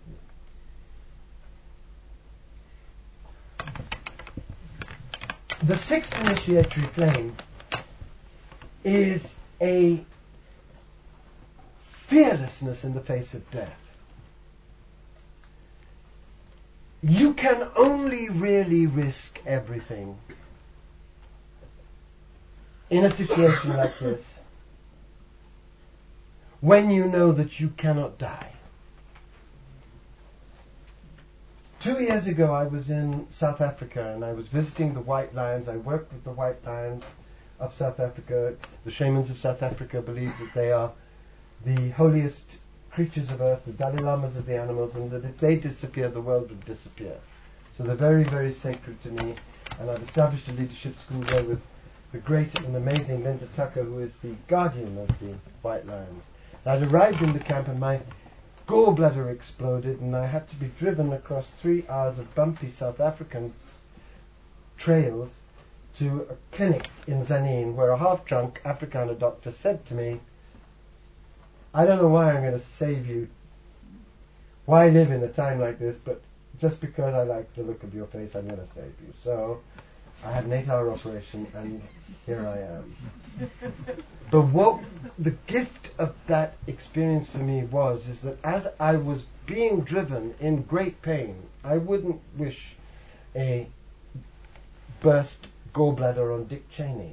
you. The sixth initiatory flame is a fearlessness in the face of death. You can only really risk everything in a situation like this when you know that you cannot die. 2 years ago I was in South Africa and I was visiting the White Lions. I worked with the White Lions of South Africa. The shamans of South Africa believe that they are the holiest creatures of earth, the Dalai Lamas of the animals, and that if they disappear, the world would disappear. So they're very, very sacred to me, and I've established a leadership school there with the great and amazing Linda Tucker, who is the guardian of the White Lions. I'd arrived in the camp and my gallbladder exploded and I had to be driven across 3 hours of bumpy South African trails to a clinic in Zanin where a half-drunk Afrikaner doctor said to me, I don't know why I'm going to save you, why live in a time like this, but just because I like the look of your face, I'm going to save you. So I had an 8-hour operation and here I am. But what the gift of that experience for me is that as I was being driven in great pain, I wouldn't wish a burst gallbladder on Dick Cheney.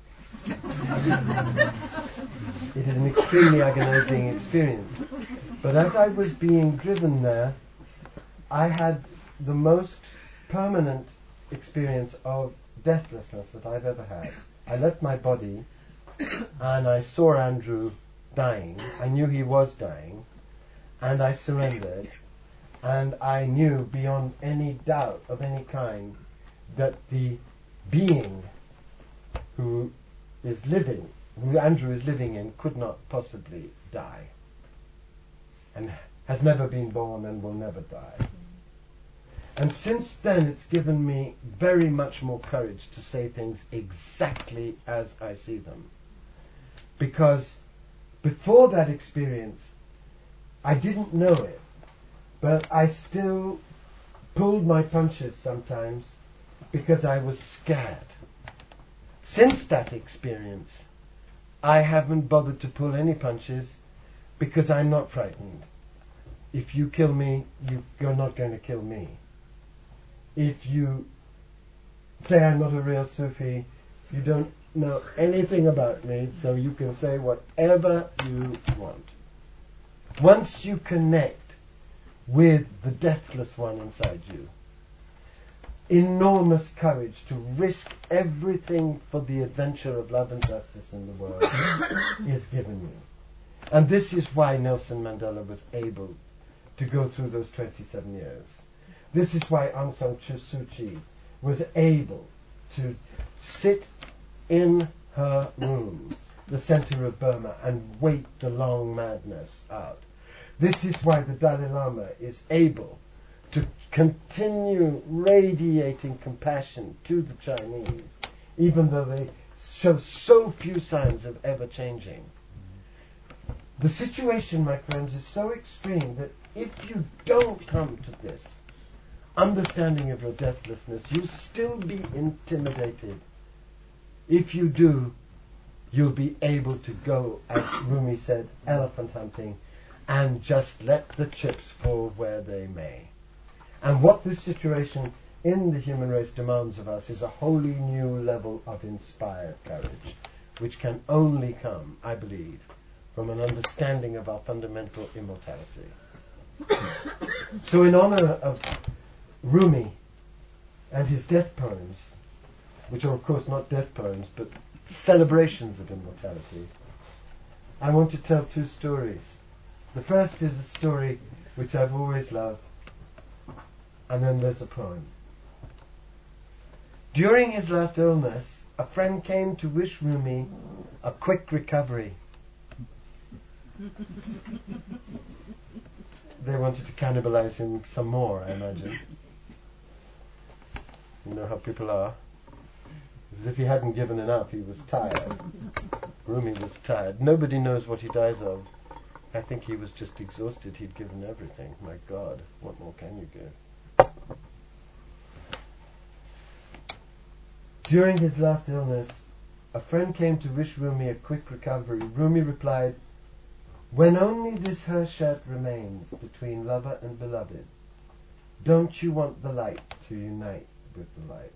It is an extremely agonizing experience. But as I was being driven there, I had the most permanent experience of deathlessness that I've ever had. I left my body and I saw Andrew dying. I knew he was dying and I surrendered, and I knew beyond any doubt of any kind that the being who is living, who Andrew is living in, could not possibly die and has never been born and will never die. And since then it's given me very much more courage to say things exactly as I see them. Because before that experience, I didn't know it, but I still pulled my punches sometimes because I was scared. Since that experience, I haven't bothered to pull any punches because I'm not frightened. If you kill me, you're not going to kill me. If you say I'm not a real Sufi, you don't know anything about me, so you can say whatever you want. Once you connect with the deathless one inside you, enormous courage to risk everything for the adventure of love and justice in the world is given you. And this is why Nelson Mandela was able to go through those 27 years. This is why Aung San Suu Kyi was able to sit in her room, the center of Burma, and wait the long madness out. This is why the Dalai Lama is able to continue radiating compassion to the Chinese, even though they show so few signs of ever changing. The situation, my friends, is so extreme that if you don't come to this understanding of your deathlessness, you'll still be intimidated. If you do, you'll be able to go, as Rumi said, elephant hunting, and just let the chips fall where they may. And what this situation in the human race demands of us is a wholly new level of inspired courage, which can only come, I believe, from an understanding of our fundamental immortality. So in honor of Rumi and his death poems, which are of course not death poems, but celebrations of immortality, I want to tell two stories. The first is a story which I've always loved, and then there's a poem. During his last illness, a friend came to wish Rumi a quick recovery. They wanted to cannibalize him some more, I imagine. You know how people are. As if he hadn't given enough, he was tired. Rumi was tired. Nobody knows what he dies of. I think he was just exhausted. He'd given everything. My God, what more can you give? During his last illness, a friend came to wish Rumi a quick recovery. Rumi replied, "When only this hair-shirt remains between lover and beloved, don't you want the light to unite with the light?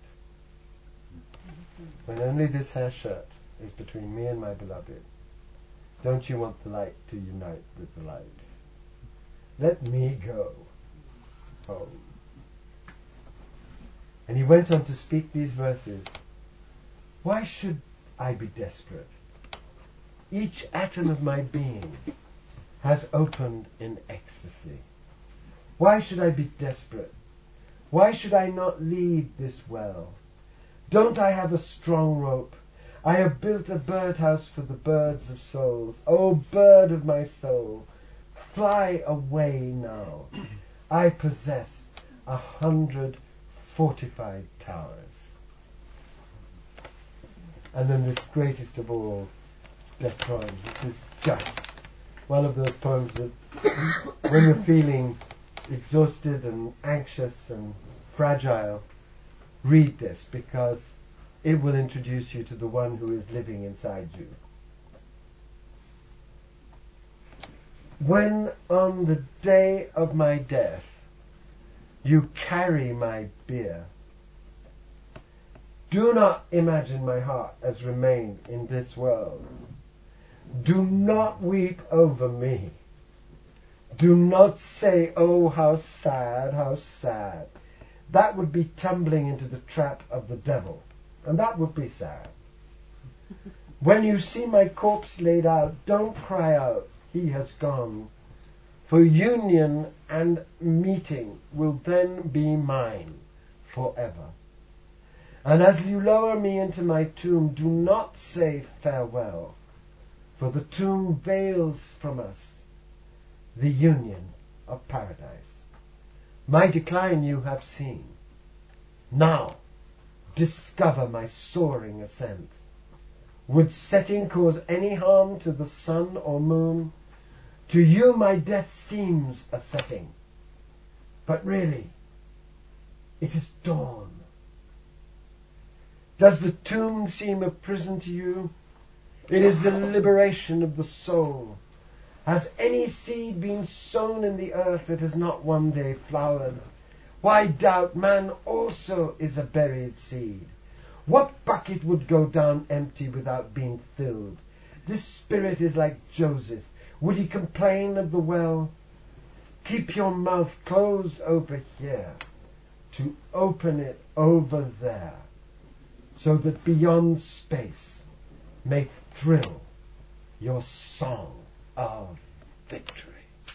When only this hair-shirt is between me and my beloved, don't you want the light to unite with the light? Let me go home." And he went on to speak these verses. Why should I be desperate? Each atom of my being has opened in ecstasy. Why should I be desperate? Why should I not lead this well? Don't I have a strong rope? I have built a birdhouse for the birds of souls. Oh, bird of my soul, fly away now. I possess 100 fortified towers. And then this greatest of all death poems. This is just one of those poems that when you're feeling exhausted and anxious and fragile, read this, because it will introduce you to the one who is living inside you. When on the day of my death you carry my bier, do not imagine my heart has remained in this world. Do not weep over me. Do not say, "Oh, how sad, how sad." That would be tumbling into the trap of the devil, and that would be sad. When you see my corpse laid out, don't cry out, "He has gone," for union and meeting will then be mine forever. And as you lower me into my tomb, do not say farewell, for the tomb veils from us the union of paradise. My decline you have seen. Now discover my soaring ascent. Would setting cause any harm to the sun or moon? To you my death seems a setting, but really it is dawn. Does the tomb seem a prison to you? It is the liberation of the soul. Has any seed been sown in the earth that has not one day flowered? Why doubt man also is a buried seed? What bucket would go down empty without being filled? This spirit is like Joseph. Would he complain of the well? Keep your mouth closed over here, to open it over there, so that beyond space may thrill your song of victory.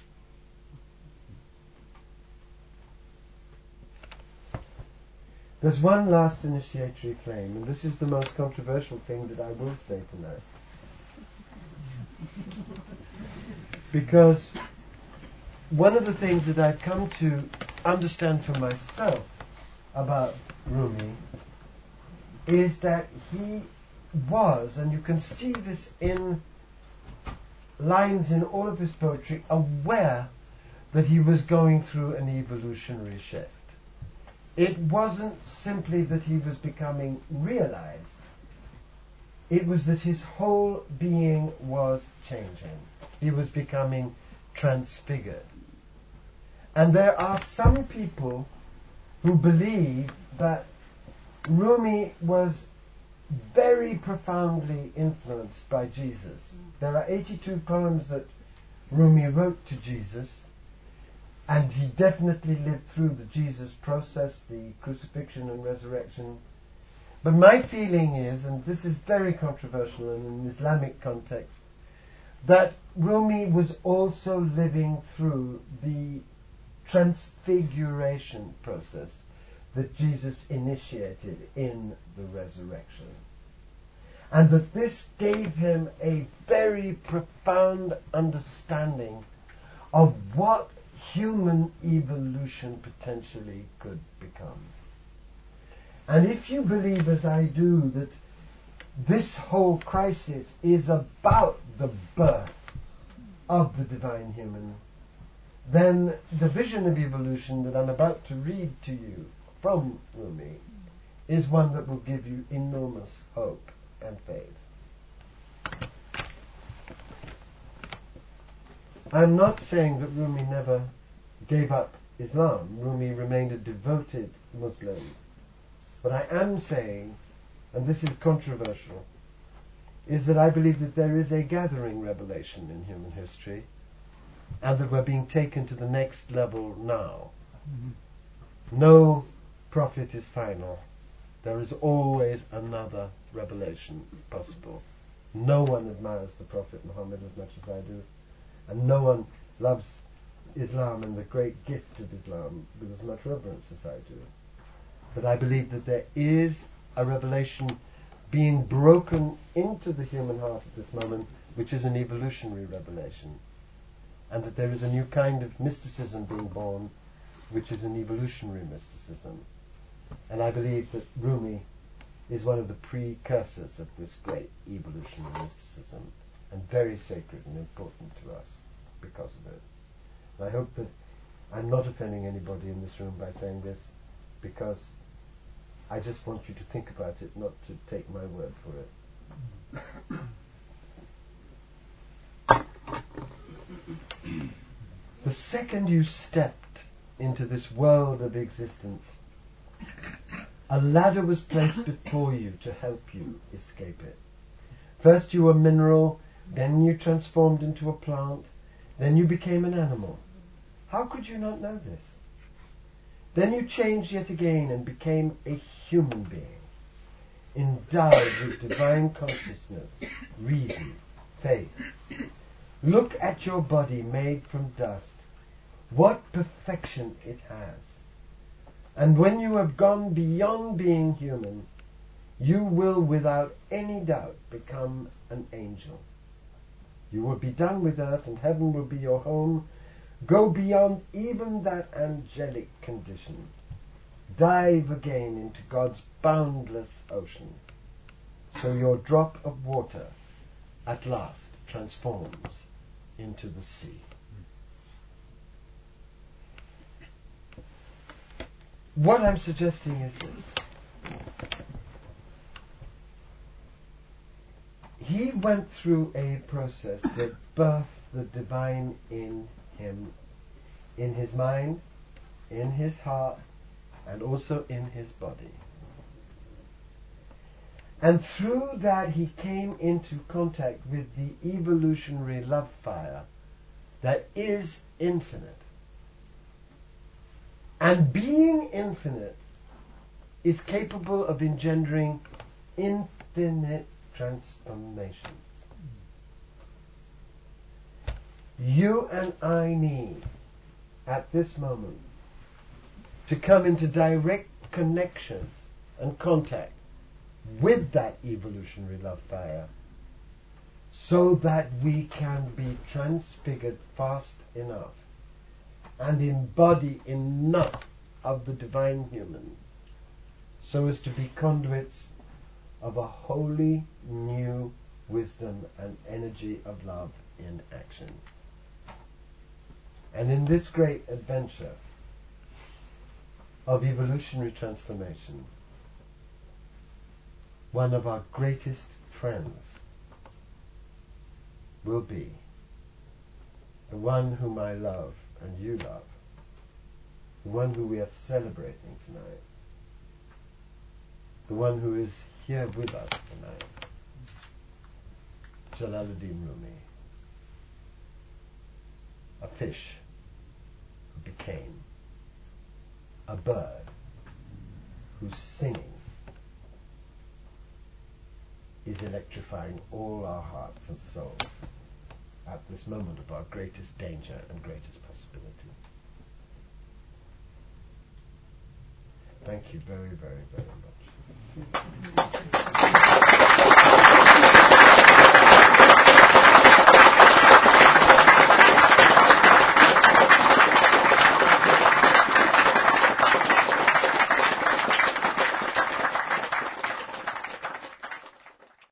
There's one last initiatory claim, and this is the most controversial thing that I will say tonight. Because one of the things that I've come to understand for myself about Rumi is that he was, and you can see this in lines in all of his poetry, aware that he was going through an evolutionary shift. It wasn't simply that he was becoming realized, it was that his whole being was changing. He was becoming transfigured. And there are some people who believe that Rumi was very profoundly influenced by Jesus. There are 82 poems that Rumi wrote to Jesus, and he definitely lived through the Jesus process, the crucifixion and resurrection. But my feeling is, and this is very controversial in an Islamic context, that Rumi was also living through the transfiguration process that Jesus initiated in the resurrection. And that this gave him a very profound understanding of what human evolution potentially could become. And if you believe, as I do, that this whole crisis is about the birth of the divine human, then the vision of evolution that I'm about to read to you from Rumi is one that will give you enormous hope and faith. I'm not saying that Rumi never gave up Islam. Rumi remained a devoted Muslim. But I am saying, and this is controversial, is that I believe that there is a gathering revelation in human history, and that we're being taken to the next level now. Mm-hmm. No prophet is final. There is always another revelation possible. No one admires the Prophet Muhammad as much as I do, and no one loves Islam and the great gift of Islam with as much reverence as I do. But I believe that there is a revelation being broken into the human heart at this moment, which is an evolutionary revelation, and that there is a new kind of mysticism being born, which is an evolutionary mysticism. And I believe that Rumi is one of the precursors of this great evolutionary mysticism, and very sacred and important to us because of it. And I hope that I'm not offending anybody in this room by saying this, because I just want you to think about it, not to take my word for it. The second you stepped into this world of existence, a ladder was placed before you to help you escape it. First you were mineral, then you transformed into a plant, then you became an animal. How could you not know this? Then you changed yet again and became a human being, endowed with divine consciousness, reason, faith. Look at your body made from dust. What perfection it has. And when you have gone beyond being human, you will without any doubt become an angel. You will be done with earth, and heaven will be your home. Go beyond even that angelic condition. Dive again into God's boundless ocean, so your drop of water at last transforms into the sea. What I'm suggesting is this. He went through a process that birthed the divine in him, in his mind, in his heart, and also in his body. And through that he came into contact with the evolutionary love fire that is infinite. And being infinite is capable of engendering infinite transformations. You and I need, at this moment, to come into direct connection and contact with that evolutionary love fire, so that we can be transfigured fast enough and embody enough of the divine human so as to be conduits of a wholly new wisdom and energy of love in action. And in this great adventure of evolutionary transformation, one of our greatest friends will be the one whom I love and you love, the one who we are celebrating tonight, the one who is here with us tonight, Jalaluddin Rumi, a fish who became a bird whose singing is electrifying all our hearts and souls at this moment of our greatest danger and greatest possibility. Thank you very, very, very much.